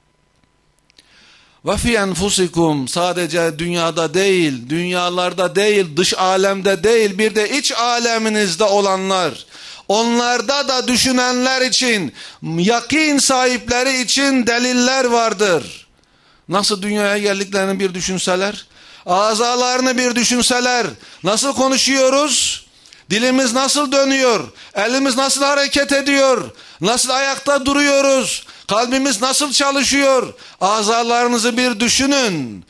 Ve fi enfusikum, sadece dünyada değil, dünyalarda değil, dış alemde değil, bir de iç aleminizde olanlar, onlarda da düşünenler için, yakin sahipleri için deliller vardır. Nasıl dünyaya geldiklerini bir düşünseler, azalarını bir düşünseler, nasıl konuşuyoruz, dilimiz nasıl dönüyor, elimiz nasıl hareket ediyor, nasıl ayakta duruyoruz, kalbimiz nasıl çalışıyor, azalarınızı bir düşünün.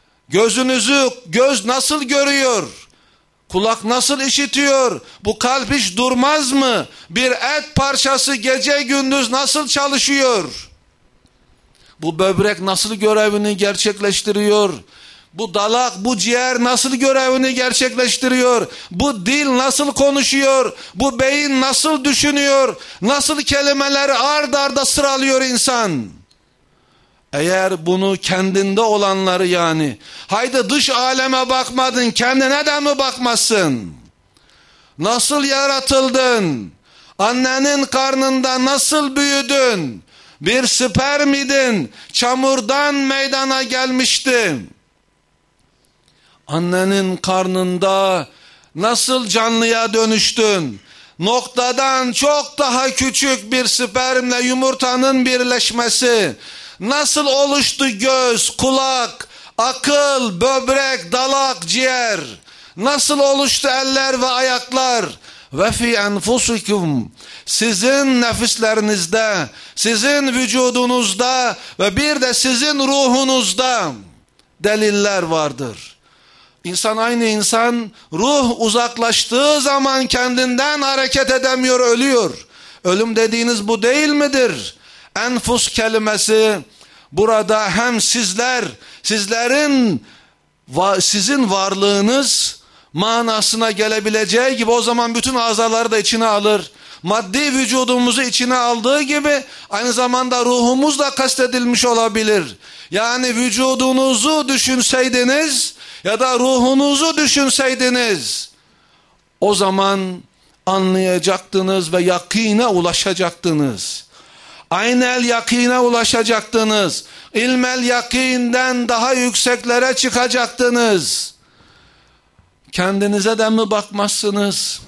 Göz nasıl görüyor, kulak nasıl işitiyor, bu kalp hiç durmaz mı, bir et parçası gece gündüz nasıl çalışıyor, bu böbrek nasıl görevini gerçekleştiriyor, bu dalak, bu ciğer nasıl görevini gerçekleştiriyor, bu dil nasıl konuşuyor, bu beyin nasıl düşünüyor, nasıl kelimeleri ard arda sıralıyor insan. Eğer bunu kendinde olanları, yani haydi dış aleme bakmadın, kendine de mi bakmasın? Nasıl yaratıldın? Annenin karnında nasıl büyüdün? Bir spermidin, çamurdan meydana gelmiştin. Annenin karnında nasıl canlıya dönüştün? Noktadan çok daha küçük bir spermle yumurtanın birleşmesi. Nasıl oluştu göz, kulak, akıl, böbrek, dalak, ciğer? Nasıl oluştu eller ve ayaklar? Ve fi enfusikum, sizin nefislerinizde, sizin vücudunuzda ve bir de sizin ruhunuzda deliller vardır. İnsan aynı insan, ruh uzaklaştığı zaman kendinden hareket edemiyor, ölüyor. Ölüm dediğiniz bu değil midir? Enfus kelimesi burada hem sizin varlığınız manasına gelebileceği gibi, o zaman bütün azaları da içine alır. Maddi vücudumuzu içine aldığı gibi aynı zamanda ruhumuz da kastedilmiş olabilir. Yani vücudunuzu düşünseydiniz ya da ruhunuzu düşünseydiniz, o zaman anlayacaktınız ve yakine ulaşacaktınız. Aynel yakine ulaşacaktınız. İlmel yakinden daha yükseklere çıkacaktınız. Kendinize de mi bakmazsınız?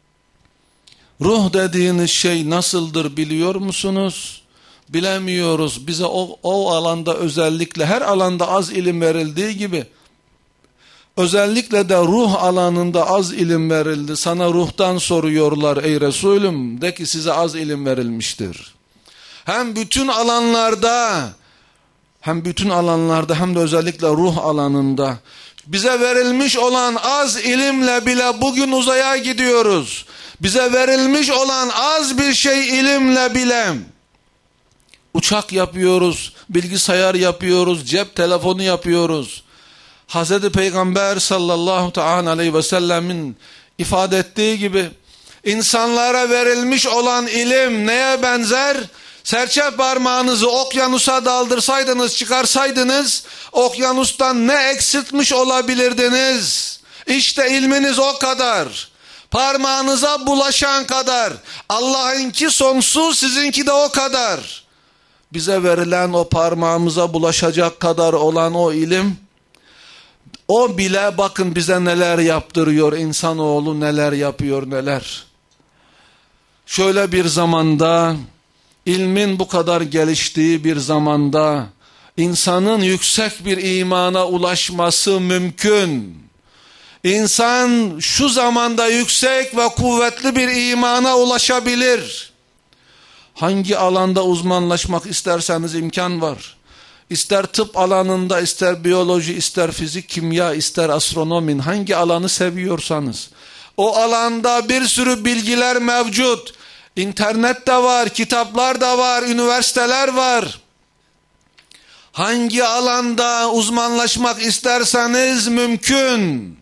Ruh dediğiniz şey nasıldır biliyor musunuz? Bilemiyoruz. Bize o alanda, özellikle her alanda az ilim verildiği gibi, özellikle de ruh alanında az ilim verildi. Sana ruhtan soruyorlar ey Resulüm, de ki size az ilim verilmiştir. Hem bütün alanlarda hem de özellikle ruh alanında bize verilmiş olan az ilimle bile bugün uzaya gidiyoruz. Bize verilmiş olan az bir şey ilimle bile uçak yapıyoruz, bilgisayar yapıyoruz, cep telefonu yapıyoruz. Hazreti Peygamber sallallahu aleyhi ve sellemin ifade ettiği gibi, insanlara verilmiş olan ilim neye benzer? Serçe parmağınızı okyanusa daldırsaydınız, çıkarsaydınız, okyanustan ne eksiltmiş olabilirdiniz? İşte ilminiz o kadar. Parmağınıza bulaşan kadar. Allah'ınki sonsuz, sizinki de o kadar. Bize verilen o parmağımıza bulaşacak kadar olan o ilim, o bile bakın bize neler yaptırıyor, insanoğlu neler yapıyor, neler. Şöyle bir zamanda, ilmin bu kadar geliştiği bir zamanda, insanın yüksek bir imana ulaşması mümkün. İnsan şu zamanda yüksek ve kuvvetli bir imana ulaşabilir. Hangi alanda uzmanlaşmak isterseniz imkan var. İster tıp alanında, ister biyoloji, ister fizik, kimya, ister astronomi, hangi alanı seviyorsanız, o alanda bir sürü bilgiler mevcut. İnternet de var, kitaplar da var, üniversiteler var. Hangi alanda uzmanlaşmak isterseniz mümkün.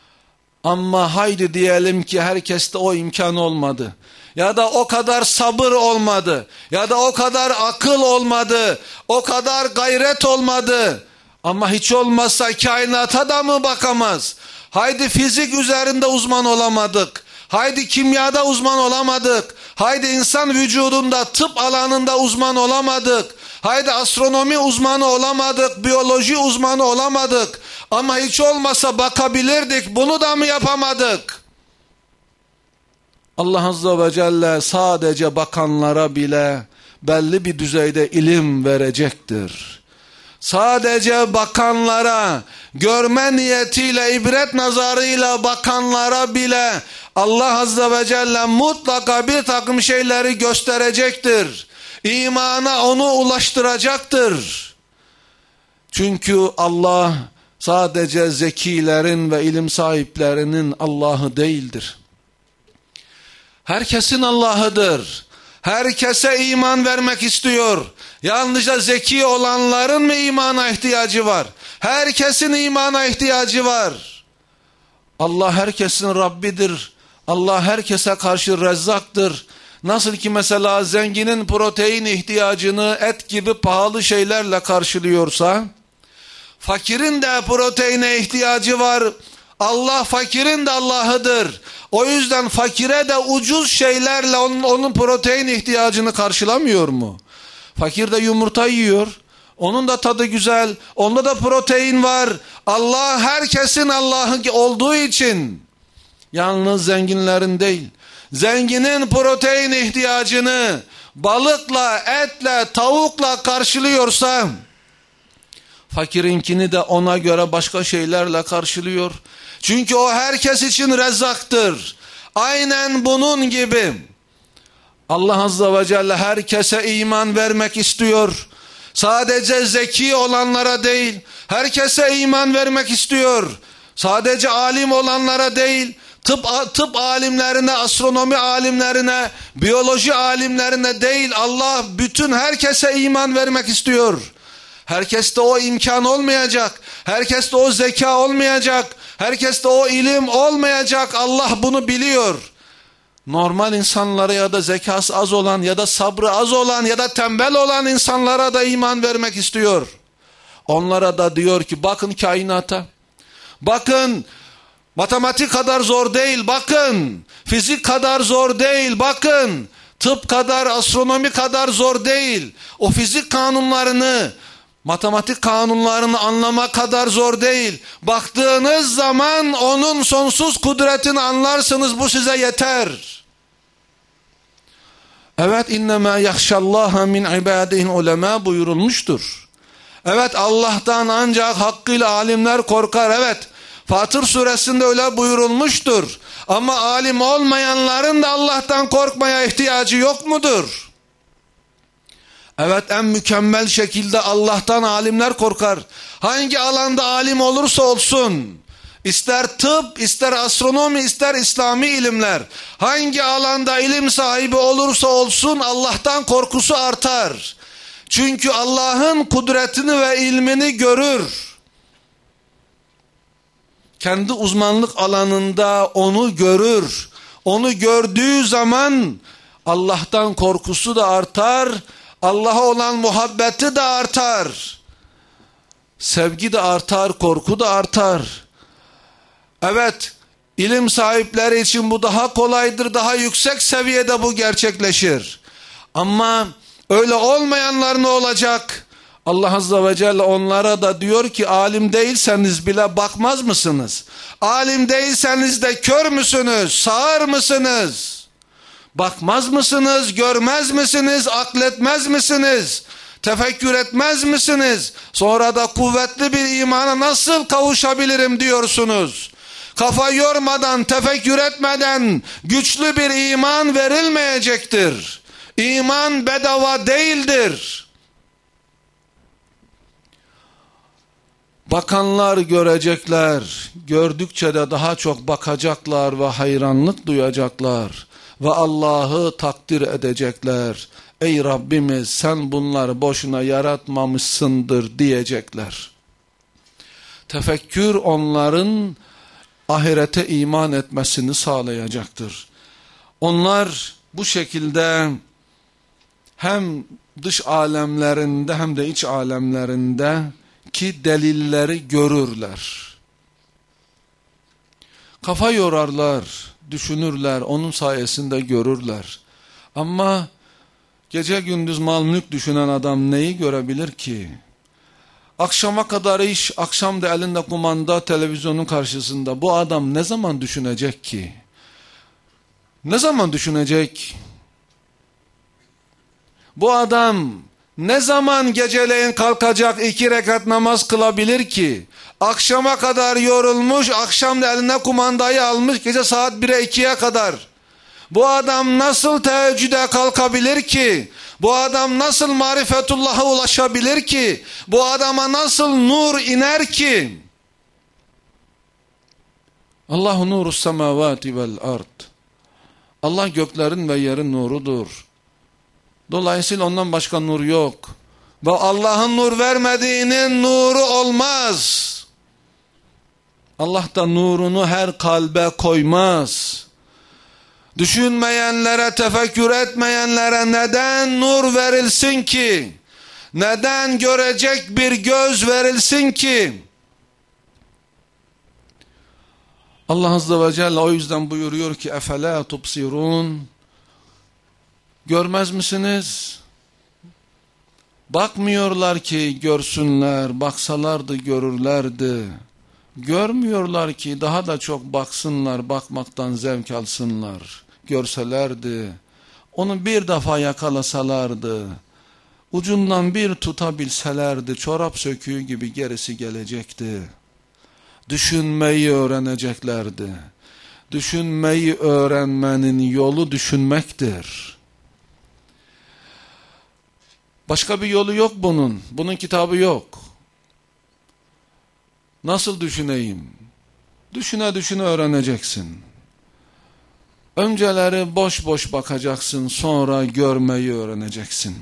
Ama haydi diyelim ki herkeste o imkan olmadı. Ya da o kadar sabır olmadı. Ya da o kadar akıl olmadı. O kadar gayret olmadı. Ama hiç olmazsa kainata da mı bakamaz? Haydi fizik üzerinde uzman olamadık. Haydi kimyada uzman olamadık. Haydi insan vücudunda, tıp alanında uzman olamadık. Haydi astronomi uzmanı olamadık, biyoloji uzmanı olamadık. Ama hiç olmasa bakabilirdik, bunu da mı yapamadık? Allah Azze ve Celle sadece bakanlara bile belli bir düzeyde ilim verecektir. Sadece bakanlara, görme niyetiyle, ibret nazarıyla bakanlara bile Allah Azze ve Celle mutlaka bir takım şeyleri gösterecektir. İmana onu ulaştıracaktır. Çünkü Allah sadece zekilerin ve ilim sahiplerinin Allah'ı değildir. Herkesin Allah'ıdır. Herkese iman vermek istiyor. Yalnızca zeki olanların mı imana ihtiyacı var? Herkesin imana ihtiyacı var. Allah herkesin Rabbidir. Allah herkese karşı Rezzaktır. Nasıl ki mesela zenginin protein ihtiyacını et gibi pahalı şeylerle karşılıyorsa, fakirin de proteine ihtiyacı var. Allah fakirin de Allah'ıdır. O yüzden fakire de ucuz şeylerle onun protein ihtiyacını karşılamıyor mu? Fakir de yumurta yiyor. Onun da tadı güzel. Onda da protein var. Allah herkesin Allah'ı olduğu için yalnız zenginlerin değil. Zenginin protein ihtiyacını balıkla, etle, tavukla karşılıyorsa fakirinkini de ona göre başka şeylerle karşılıyor. Çünkü o herkes için Rezzaktır. Aynen bunun gibi Allah Azze ve Celle herkese iman vermek istiyor. Sadece zeki olanlara değil, herkese iman vermek istiyor. Sadece alim olanlara değil, tıp alimlerine, astronomi alimlerine, biyoloji alimlerine değil, Allah bütün herkese iman vermek istiyor. Herkeste o imkan olmayacak, herkeste o zeka olmayacak, herkeste o ilim olmayacak. Allah bunu biliyor. Normal insanlara ya da zekası az olan ya da sabrı az olan ya da tembel olan insanlara da iman vermek istiyor. Onlara da diyor ki bakın kainata, bakın matematik kadar zor değil, bakın fizik kadar zor değil, bakın tıp kadar, astronomi kadar zor değil. O fizik kanunlarını, matematik kanunlarını anlamak kadar zor değil. Baktığınız zaman onun sonsuz kudretini anlarsınız, bu size yeter. Evet, innemâ yahşallâhe min ibâdihil ulemâ buyurulmuştur. Evet, Allah'tan ancak hakkıyla alimler korkar. Evet, Fatır suresinde öyle buyurulmuştur. Ama alim olmayanların da Allah'tan korkmaya ihtiyacı yok mudur? Evet, en mükemmel şekilde Allah'tan alimler korkar. Hangi alanda alim olursa olsun, ister tıp, ister astronomi, ister İslami ilimler, hangi alanda ilim sahibi olursa olsun Allah'tan korkusu artar. Çünkü Allah'ın kudretini ve ilmini görür. Kendi uzmanlık alanında onu görür. Onu gördüğü zaman Allah'tan korkusu da artar. Allah'a olan muhabbeti de artar. Sevgi de artar, korku da artar. Evet, ilim sahipleri için bu daha kolaydır, daha yüksek seviyede bu gerçekleşir. Ama öyle olmayanlar ne olacak? Allah Azze ve Celle onlara da diyor ki alim değilseniz bile bakmaz mısınız? Alim değilseniz de kör müsünüz? Sağır mısınız? Bakmaz mısınız? Görmez misiniz? Akletmez misiniz? Tefekkür etmez misiniz? Sonra da kuvvetli bir imana nasıl kavuşabilirim diyorsunuz. Kafa yormadan, tefekkür etmeden güçlü bir iman verilmeyecektir. İman bedava değildir. Bakanlar görecekler, gördükçe de daha çok bakacaklar ve hayranlık duyacaklar ve Allah'ı takdir edecekler. Ey Rabbimiz, sen bunları boşuna yaratmamışsındır diyecekler. Tefekkür onların ahirete iman etmesini sağlayacaktır. Onlar bu şekilde hem dış alemlerinde hem de iç alemlerinde ki delilleri görürler. Kafa yorarlar, düşünürler, onun sayesinde görürler. Ama gece gündüz mal mülk düşünen adam neyi görebilir ki? Akşama kadar iş, akşam da elinde kumanda televizyonun karşısında. Bu adam ne zaman düşünecek ki? Ne zaman düşünecek? Bu adam ne zaman geceleyin kalkacak 2 rekat namaz kılabilir ki? Akşama kadar yorulmuş, akşam da eline kumandayı almış gece saat 1'e 2'ye kadar. Bu adam nasıl teheccüde kalkabilir ki? Bu adam nasıl marifetullah'a ulaşabilir ki? Bu adama nasıl nur iner ki? Allahu nurus semavati vel ard. Allah göklerin ve yerin nurudur. Dolayısıyla ondan başka nur yok. Ve Allah'ın nur vermediğinin nuru olmaz. Allah da nurunu her kalbe koymaz. Düşünmeyenlere, tefekkür etmeyenlere neden nur verilsin ki? Neden görecek bir göz verilsin ki? Allah Azze ve Celle o yüzden buyuruyor ki اَفَلَا تُبْصِرُونَ Görmez misiniz? Bakmıyorlar ki görsünler, baksalardı görürlerdi. Görmüyorlar ki daha da çok baksınlar, bakmaktan zevk alsınlar. Görselerdi, onu bir defa yakalasalardı, ucundan bir tutabilselerdi, çorap söküğü gibi gerisi gelecekti. Düşünmeyi öğreneceklerdi. Düşünmeyi öğrenmenin yolu düşünmektir. Başka bir yolu yok bunun. Bunun kitabı yok. Nasıl düşüneyim? Düşüne düşüne öğreneceksin. Önceleri boş boş bakacaksın, sonra görmeyi öğreneceksin.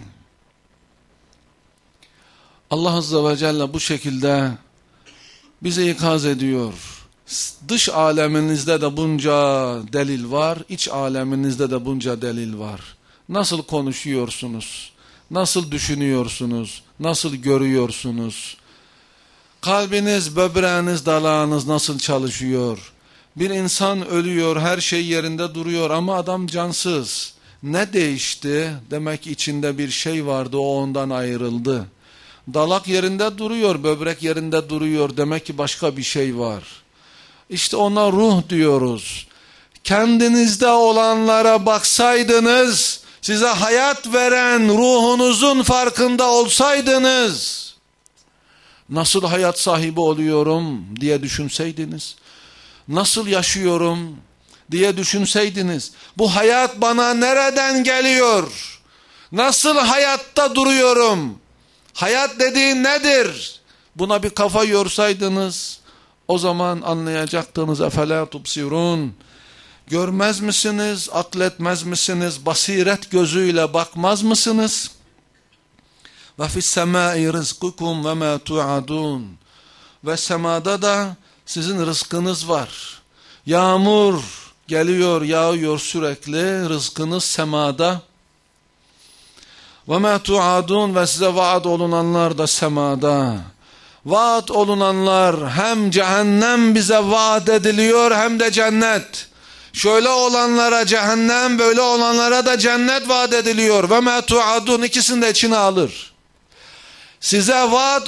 Allah Azze ve Celle bu şekilde bize ikaz ediyor. Dış aleminizde de bunca delil var, iç aleminizde de bunca delil var. Nasıl konuşuyorsunuz? Nasıl düşünüyorsunuz? Nasıl görüyorsunuz? Kalbiniz, böbreğiniz, dalağınız nasıl çalışıyor? Bir insan ölüyor, her şey yerinde duruyor ama adam cansız. Ne değişti? Demek ki içinde bir şey vardı, o ondan ayrıldı. Dalak yerinde duruyor, böbrek yerinde duruyor. Demek ki başka bir şey var. İşte ona ruh diyoruz. Kendinizde olanlara baksaydınız, size hayat veren ruhunuzun farkında olsaydınız, nasıl hayat sahibi oluyorum diye düşünseydiniz, nasıl yaşıyorum diye düşünseydiniz, bu hayat bana nereden geliyor, nasıl hayatta duruyorum, hayat dediğin nedir, buna bir kafa yorsaydınız, o zaman anlayacaktınız. اَفَلَا تُبْصِرُونَ Görmez misiniz, akletmez misiniz, basiret gözüyle bakmaz mısınız? وَفِي السَّمَاءِ رِزْقُكُمْ وَمَا تُعَدُونَ Ve semada da sizin rızkınız var. Yağmur geliyor, yağıyor sürekli, rızkınız semada. وَمَا تُعَدُونَ Ve size vaat olunanlar da semada. Vaat olunanlar, hem cehennem bize vaat ediliyor hem de cennet. Şöyle olanlara cehennem, böyle olanlara da cennet vaat ediliyor. وَمَا تُعَدُونَ ikisini de içine alır. Size vaat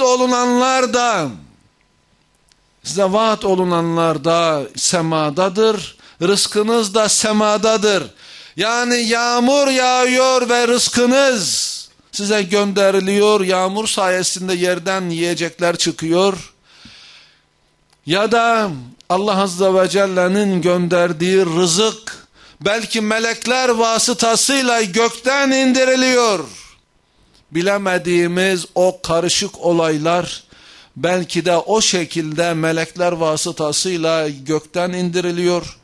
olunanlar da semadadır, rızkınız da semadadır. Yani yağmur yağıyor ve rızkınız size gönderiliyor, yağmur sayesinde yerden yiyecekler çıkıyor. Ya da Allah Azze ve Celle'nin gönderdiği rızık belki melekler vasıtasıyla gökten indiriliyor. Bilemediğimiz o karışık olaylar belki de o şekilde melekler vasıtasıyla gökten indiriliyor.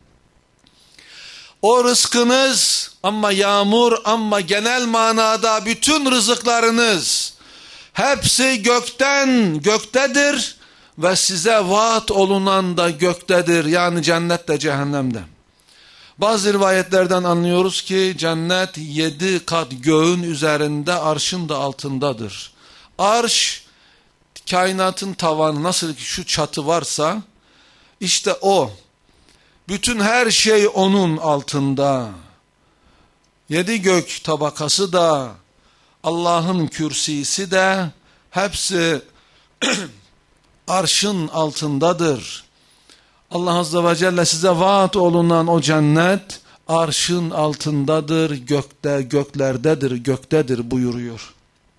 O rızkınız, ama yağmur, ama genel manada bütün rızıklarınız hepsi göktedir ve size vaat olunan da göktedir. Yani cennette, cehennemde. Bazı rivayetlerden anlıyoruz ki cennet 7 kat göğün üzerinde, arşın da altındadır. Arş kainatın tavanı, nasıl ki şu çatı varsa işte o. Bütün her şey onun altında. 7 gök tabakası da, Allah'ın kürsisi de hepsi arşın altındadır. Allah Azze ve Celle size vaat olunan o cennet arşın altındadır, göklerdedir buyuruyor.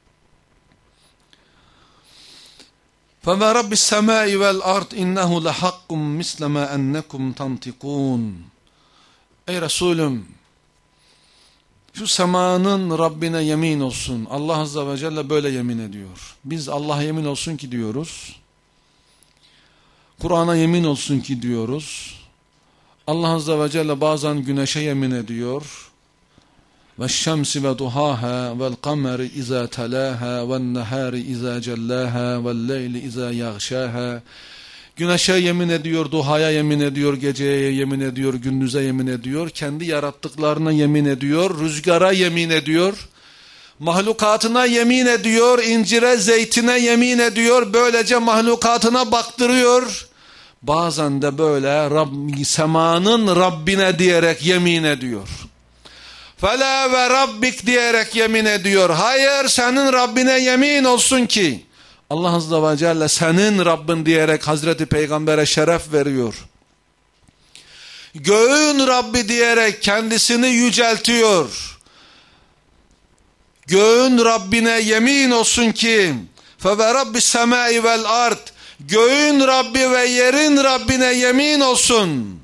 فَوَرَبِّ السَّمَاءِ وَالْأَرْضِ اِنَّهُ لَحَقٌّ مِسْلَ مَا اَنَّكُمْ تَنْتِقُونَ. Ey Resulüm, şu semanın Rabbine yemin olsun. Allah Azze ve Celle böyle yemin ediyor. Biz Allah'a yemin olsun ki diyoruz. Kur'an'a yemin olsun ki diyoruz. Allah Azze ve Celle bazen güneşe yemin ediyor. وَالشَّمْسِ وَدُهَاهَا وَالْقَمَرِ اِذَا تَلَاهَا وَالنَّهَارِ اِذَا جَلَّاهَا وَاللَّيْلِ اِذَا يَغْشَاهَا. Güneşe yemin ediyor, duhaya yemin ediyor, geceye yemin ediyor, gündüze yemin ediyor, kendi yarattıklarına yemin ediyor, rüzgara yemin ediyor, mahlukatına yemin ediyor, incire, zeytine yemin ediyor, böylece mahlukatına baktırıyor. Bazen de böyle semanın Rabbine diyerek yemin ediyor. Fela ve Rabbik diyerek yemin ediyor. Hayır, senin Rabbine yemin olsun ki. Allah Azze ve Celle senin Rabbin diyerek Hazreti Peygamber'e şeref veriyor. Göğün Rabbi diyerek kendisini yüceltiyor. Göğün Rabbine yemin olsun ki fe Rabbis semai vel ard, göğün Rabbi ve yerin Rabbine yemin olsun.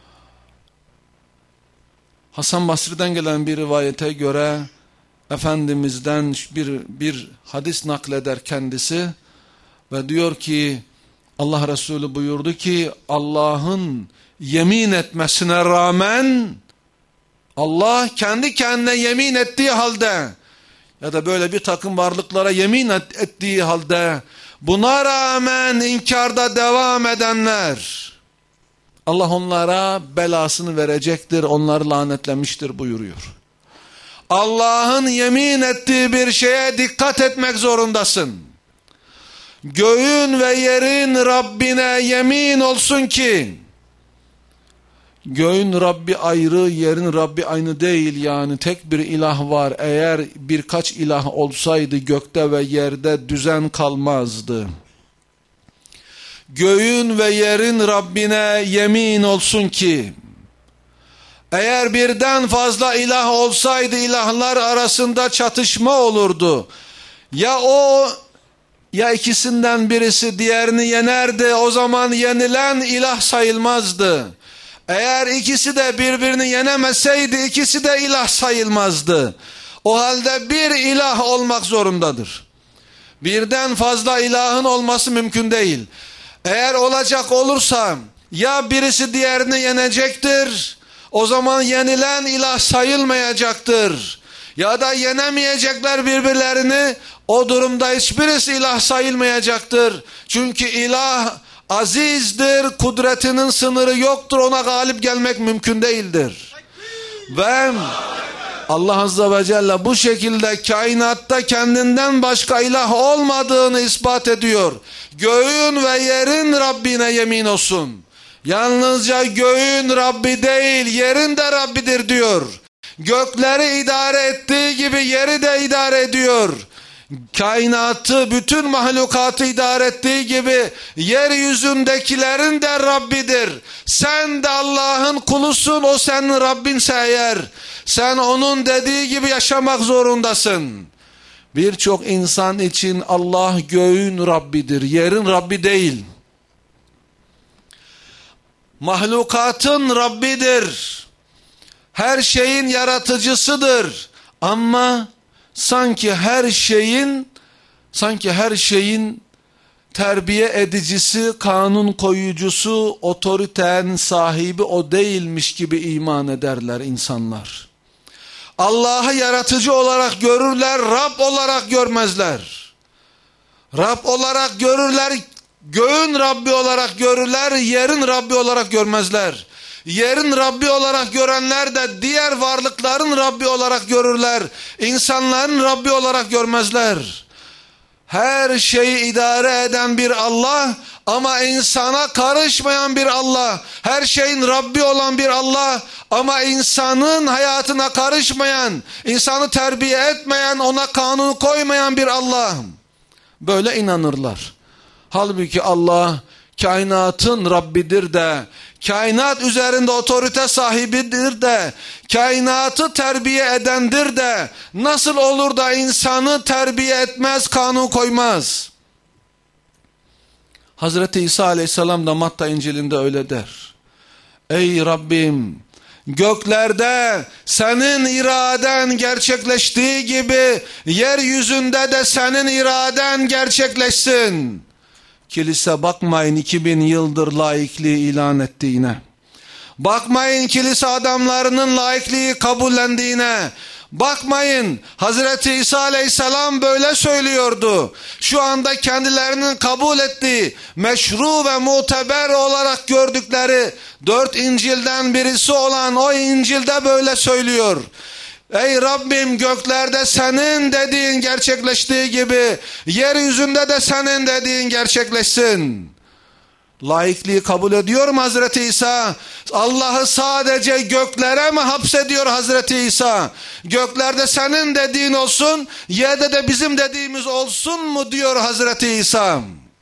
Hasan Basri'den gelen bir rivayete göre Efendimiz'den bir hadis nakleder kendisi ve diyor ki Allah Resulü buyurdu ki Allah'ın yemin etmesine rağmen, Allah kendi kendine yemin ettiği halde ya da böyle bir takım varlıklara yemin ettiği halde buna rağmen inkarda devam edenler, Allah onlara belasını verecektir, onları lanetlemiştir buyuruyor. Allah'ın yemin ettiği bir şeye dikkat etmek zorundasın. Göğün ve yerin Rabbine yemin olsun ki, göğün Rabbi ayrı, yerin Rabbi aynı değil, yani tek bir ilah var. Eğer birkaç ilah olsaydı gökte ve yerde düzen kalmazdı. Göğün ve yerin Rabbine yemin olsun ki, eğer birden fazla ilah olsaydı ilahlar arasında çatışma olurdu. Ya ikisinden birisi diğerini yenerdi, o zaman yenilen ilah sayılmazdı. Eğer ikisi de birbirini yenemeseydi ikisi de ilah sayılmazdı. O halde bir ilah olmak zorundadır. Birden fazla ilahın olması mümkün değil. Eğer olacak olursa ya birisi diğerini yenecektir, o zaman yenilen ilah sayılmayacaktır. Ya da yenemeyecekler birbirlerini, o durumda hiçbirisi ilah sayılmayacaktır. Çünkü ilah azizdir, kudretinin sınırı yoktur, ona galip gelmek mümkün değildir. Ve Allah Azze ve Celle bu şekilde kainatta kendinden başka ilah olmadığını ispat ediyor. Göğün ve yerin Rabbine yemin olsun. Yalnızca göğün Rabbi değil, yerin de Rabbidir diyor. Gökleri idare ettiği gibi yeri de idare ediyor. Kainatı, bütün mahlukatı idare ettiği gibi yeryüzündekilerin de Rabbidir. Sen de Allah'ın kulusun, o senin Rabbinse eğer, sen onun dediği gibi yaşamak zorundasın. Birçok insan için Allah göğün Rabbidir, yerin Rabbi değil. Mahlukatın Rabbidir. Her şeyin yaratıcısıdır. Ama sanki her şeyin terbiye edicisi, kanun koyucusu, otoritenin sahibi o değilmiş gibi iman ederler insanlar. Allah'ı yaratıcı olarak görürler, Rab olarak görmezler. Rab olarak görürler, göğün Rabbi olarak görürler, yerin Rabbi olarak görmezler. Yerin Rabbi olarak görenler de diğer varlıkların Rabbi olarak görürler. İnsanların Rabbi olarak görmezler. Her şeyi idare eden bir Allah ama insana karışmayan bir Allah. Her şeyin Rabbi olan bir Allah ama insanın hayatına karışmayan, insanı terbiye etmeyen, ona kanun koymayan bir Allah. Böyle inanırlar. Halbuki Allah kainatın Rabbidir de kainat üzerinde otorite sahibidir de, kainatı terbiye edendir de, nasıl olur da insanı terbiye etmez, kanun koymaz? Hazreti İsa aleyhisselam da Matta İncil'inde öyle der. Ey Rabbim, göklerde senin iraden gerçekleştiği gibi yeryüzünde de senin iraden gerçekleşsin. Kilise bakmayın 2000 yıldır laikliği ilan ettiğine. Bakmayın kilise adamlarının laikliği kabullendiğine. Bakmayın, Hazreti İsa aleyhisselam böyle söylüyordu. Şu anda kendilerinin kabul ettiği, meşru ve muteber olarak gördükleri 4 İncil'den birisi olan o İncil'de böyle söylüyor. Ey Rabbim, göklerde senin dediğin gerçekleştiği gibi yeryüzünde de senin dediğin gerçekleşsin. Laikliği kabul ediyor mu Hazreti İsa? Allah'ı sadece göklere mi hapsediyor Hazreti İsa? Göklerde senin dediğin olsun, yerde de bizim dediğimiz olsun mu diyor Hazreti İsa?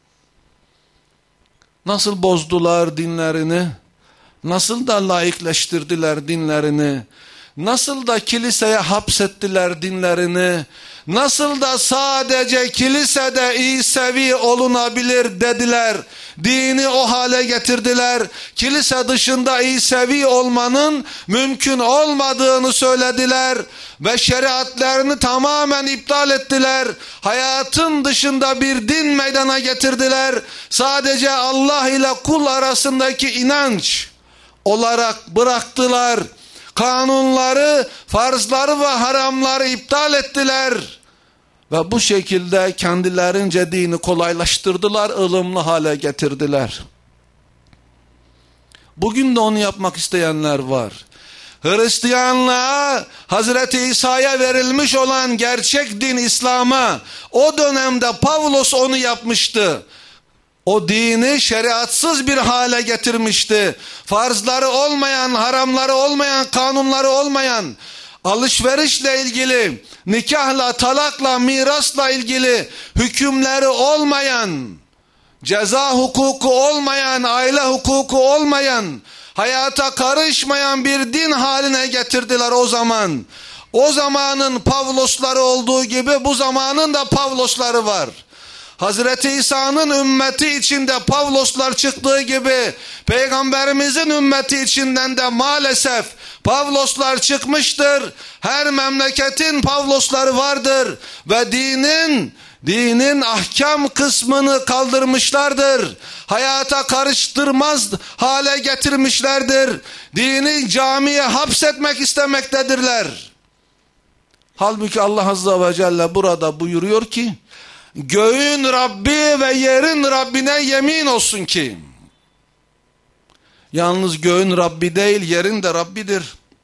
Nasıl bozdular dinlerini? Nasıl da laikleştirdiler dinlerini? Nasıl da kiliseye hapsettiler dinlerini? Nasıl da sadece kilisede İsevi olunabilir dediler. Dini o hale getirdiler. Kilise dışında İsevi olmanın mümkün olmadığını söylediler. Ve şeriatlarını tamamen iptal ettiler. Hayatın dışında bir din meydana getirdiler. Sadece Allah ile kul arasındaki inanç olarak bıraktılar. Kanunları, farzları ve haramları iptal ettiler. Ve bu şekilde kendilerince dini kolaylaştırdılar, ılımlı hale getirdiler. Bugün de onu yapmak isteyenler var. Hristiyanlığa, Hazreti İsa'ya verilmiş olan gerçek din İslam'a, o dönemde Pavlos onu yapmıştı. O dini şeriatsız bir hale getirmişti. Farzları olmayan, haramları olmayan, kanunları olmayan, alışverişle ilgili, nikahla, talakla, mirasla ilgili hükümleri olmayan, ceza hukuku olmayan, aile hukuku olmayan, hayata karışmayan bir din haline getirdiler o zaman. O zamanın Pavlosları olduğu gibi bu zamanın da Pavlosları var. Hazreti İsa'nın ümmeti içinde Pavloslar çıktığı gibi Peygamberimizin ümmeti içinden de maalesef Pavloslar çıkmıştır. Her memleketin Pavlosları vardır ve dinin ahkam kısmını kaldırmışlardır. Hayata karıştırmaz hale getirmişlerdir. Dini camiye hapsetmek istemektedirler. Halbuki Allah Azze ve Celle burada buyuruyor ki, göğün Rabbi ve yerin Rabbine yemin olsun ki. Yalnız göğün Rabbi değil, yerin de Rabbidir.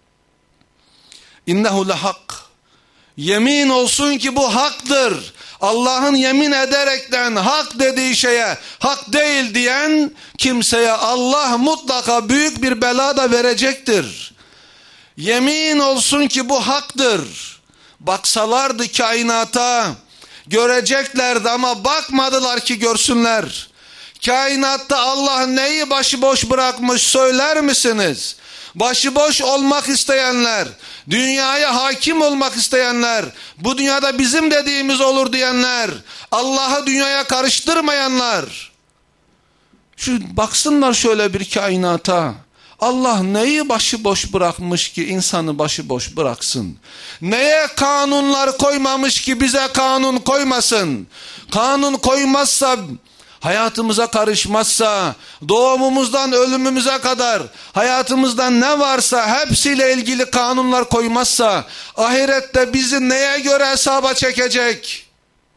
İnnehu lehak. Yemin olsun ki bu haktır. Allah'ın yemin ederekten hak dediği şeye hak değil diyen kimseye Allah mutlaka büyük bir bela da verecektir. Yemin olsun ki bu haktır. Baksalardı kainata, göreceklerdi ama bakmadılar ki görsünler. Kainatta Allah neyi başıboş bırakmış söyler misiniz? Başıboş olmak isteyenler, dünyaya hakim olmak isteyenler, bu dünyada bizim dediğimiz olur diyenler, Allah'ı dünyaya karıştırmayanlar. Şu baksınlar şöyle bir kainata. Allah neyi başıboş bırakmış ki insanı başıboş bıraksın? Neye kanunlar koymamış ki bize kanun koymasın? Kanun koymazsa, hayatımıza karışmazsa, doğumumuzdan ölümümüze kadar hayatımızdan ne varsa hepsiyle ilgili kanunlar koymazsa, ahirette bizi neye göre hesaba çekecek?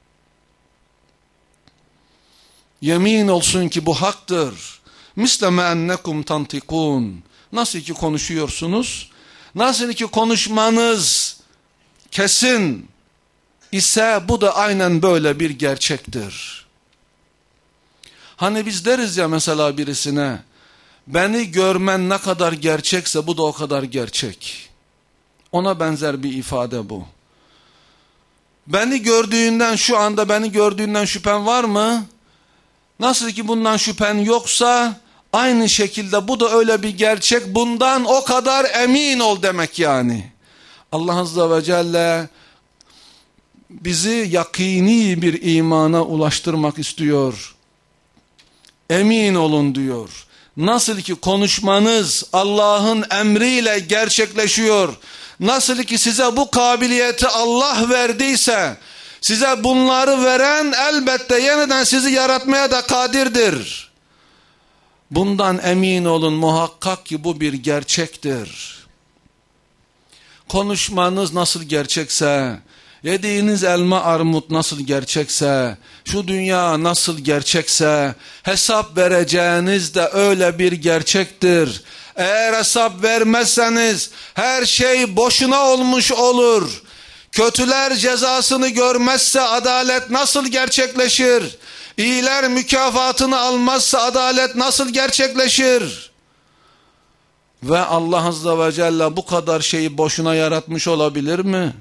Yemin olsun ki bu haktır. Misleme ennekum tantikun. Nasıl ki konuşuyorsunuz, nasıl ki konuşmanız kesin ise bu da aynen böyle bir gerçektir. Hani biz deriz ya mesela birisine, beni görmen ne kadar gerçekse bu da o kadar gerçek. Ona benzer bir ifade bu. Beni gördüğünden, şu anda beni gördüğünden şüphen var mı? Nasıl ki bundan şüphen yoksa Aynı şekilde bu da öyle bir gerçek. Bundan o kadar emin ol demek yani. Allah Azze ve Celle bizi yakini bir imana ulaştırmak istiyor. Emin olun diyor. Nasıl ki konuşmanız Allah'ın emriyle gerçekleşiyor. Nasıl ki size bu kabiliyeti Allah verdiyse, size bunları veren elbette yeniden sizi yaratmaya da kadirdir. Bundan emin olun, muhakkak ki bu bir gerçektir. Konuşmanız nasıl gerçekse, yediğiniz elma armut nasıl gerçekse, şu dünya nasıl gerçekse, hesap vereceğiniz de öyle bir gerçektir. Eğer hesap vermezseniz her şey boşuna olmuş olur. Kötüler cezasını görmezse adalet nasıl gerçekleşir? İyiler mükafatını almazsa adalet nasıl gerçekleşir? Ve Allah Azze ve Celle bu kadar şeyi boşuna yaratmış olabilir mi?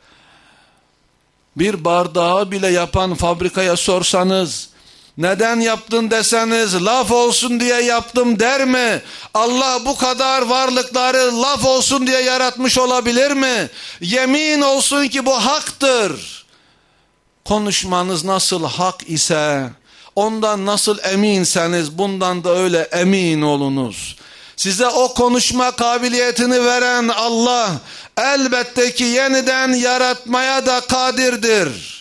Bir bardağı bile yapan fabrikaya sorsanız, neden yaptın deseniz, laf olsun diye yaptım der mi? Allah bu kadar varlıkları laf olsun diye yaratmış olabilir mi? Yemin olsun ki bu haktır. Konuşmanız nasıl hak ise, ondan nasıl eminseniz bundan da öyle emin olunuz. Size o konuşma kabiliyetini veren Allah elbette ki yeniden yaratmaya da kadirdir.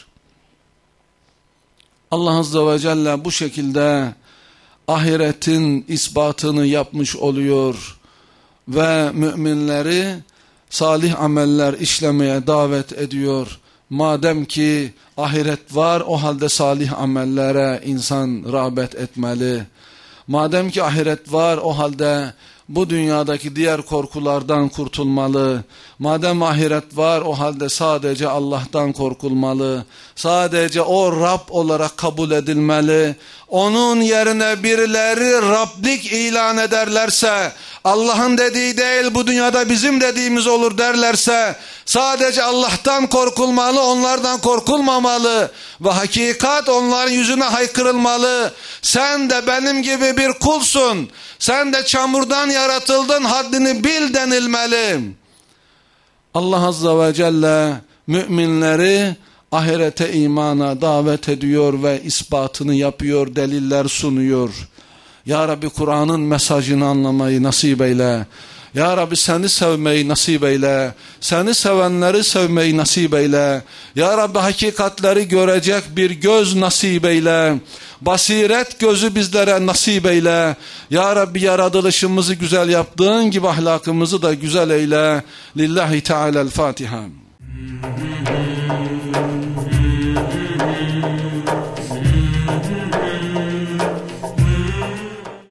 Allah Azze ve Celle bu şekilde ahiretin ispatını yapmış oluyor ve müminleri salih ameller işlemeye davet ediyor. Madem ki ahiret var, o halde salih amellere insan rağbet etmeli. Madem ki ahiret var, o halde bu dünyadaki diğer korkulardan kurtulmalı. Madem ahiret var, o halde sadece Allah'tan korkulmalı. Sadece o Rab olarak kabul edilmeli. Onun yerine birileri Rablik ilan ederlerse, Allah'ın dediği değil bu dünyada bizim dediğimiz olur derlerse, sadece Allah'tan korkulmalı, onlardan korkulmamalı ve hakikat onların yüzüne haykırılmalı. Sen de benim gibi bir kulsun, sen de çamurdan yaratıldın, haddini bil denilmeli. Allah Azze ve Celle müminleri ahirete imana davet ediyor ve ispatını yapıyor, deliller sunuyor. Ya Rabbi Kur'an'ın mesajını anlamayı nasip eyle. Ya Rabbi seni sevmeyi nasip eyle. Seni sevenleri sevmeyi nasip eyle. Ya Rabbi hakikatleri görecek bir göz nasip eyle. Basiret gözü bizlere nasip eyle. Ya Rabbi yaratılışımızı güzel yaptığın gibi ahlakımızı da güzel eyle. Lillahi Teala'l-Fatiha.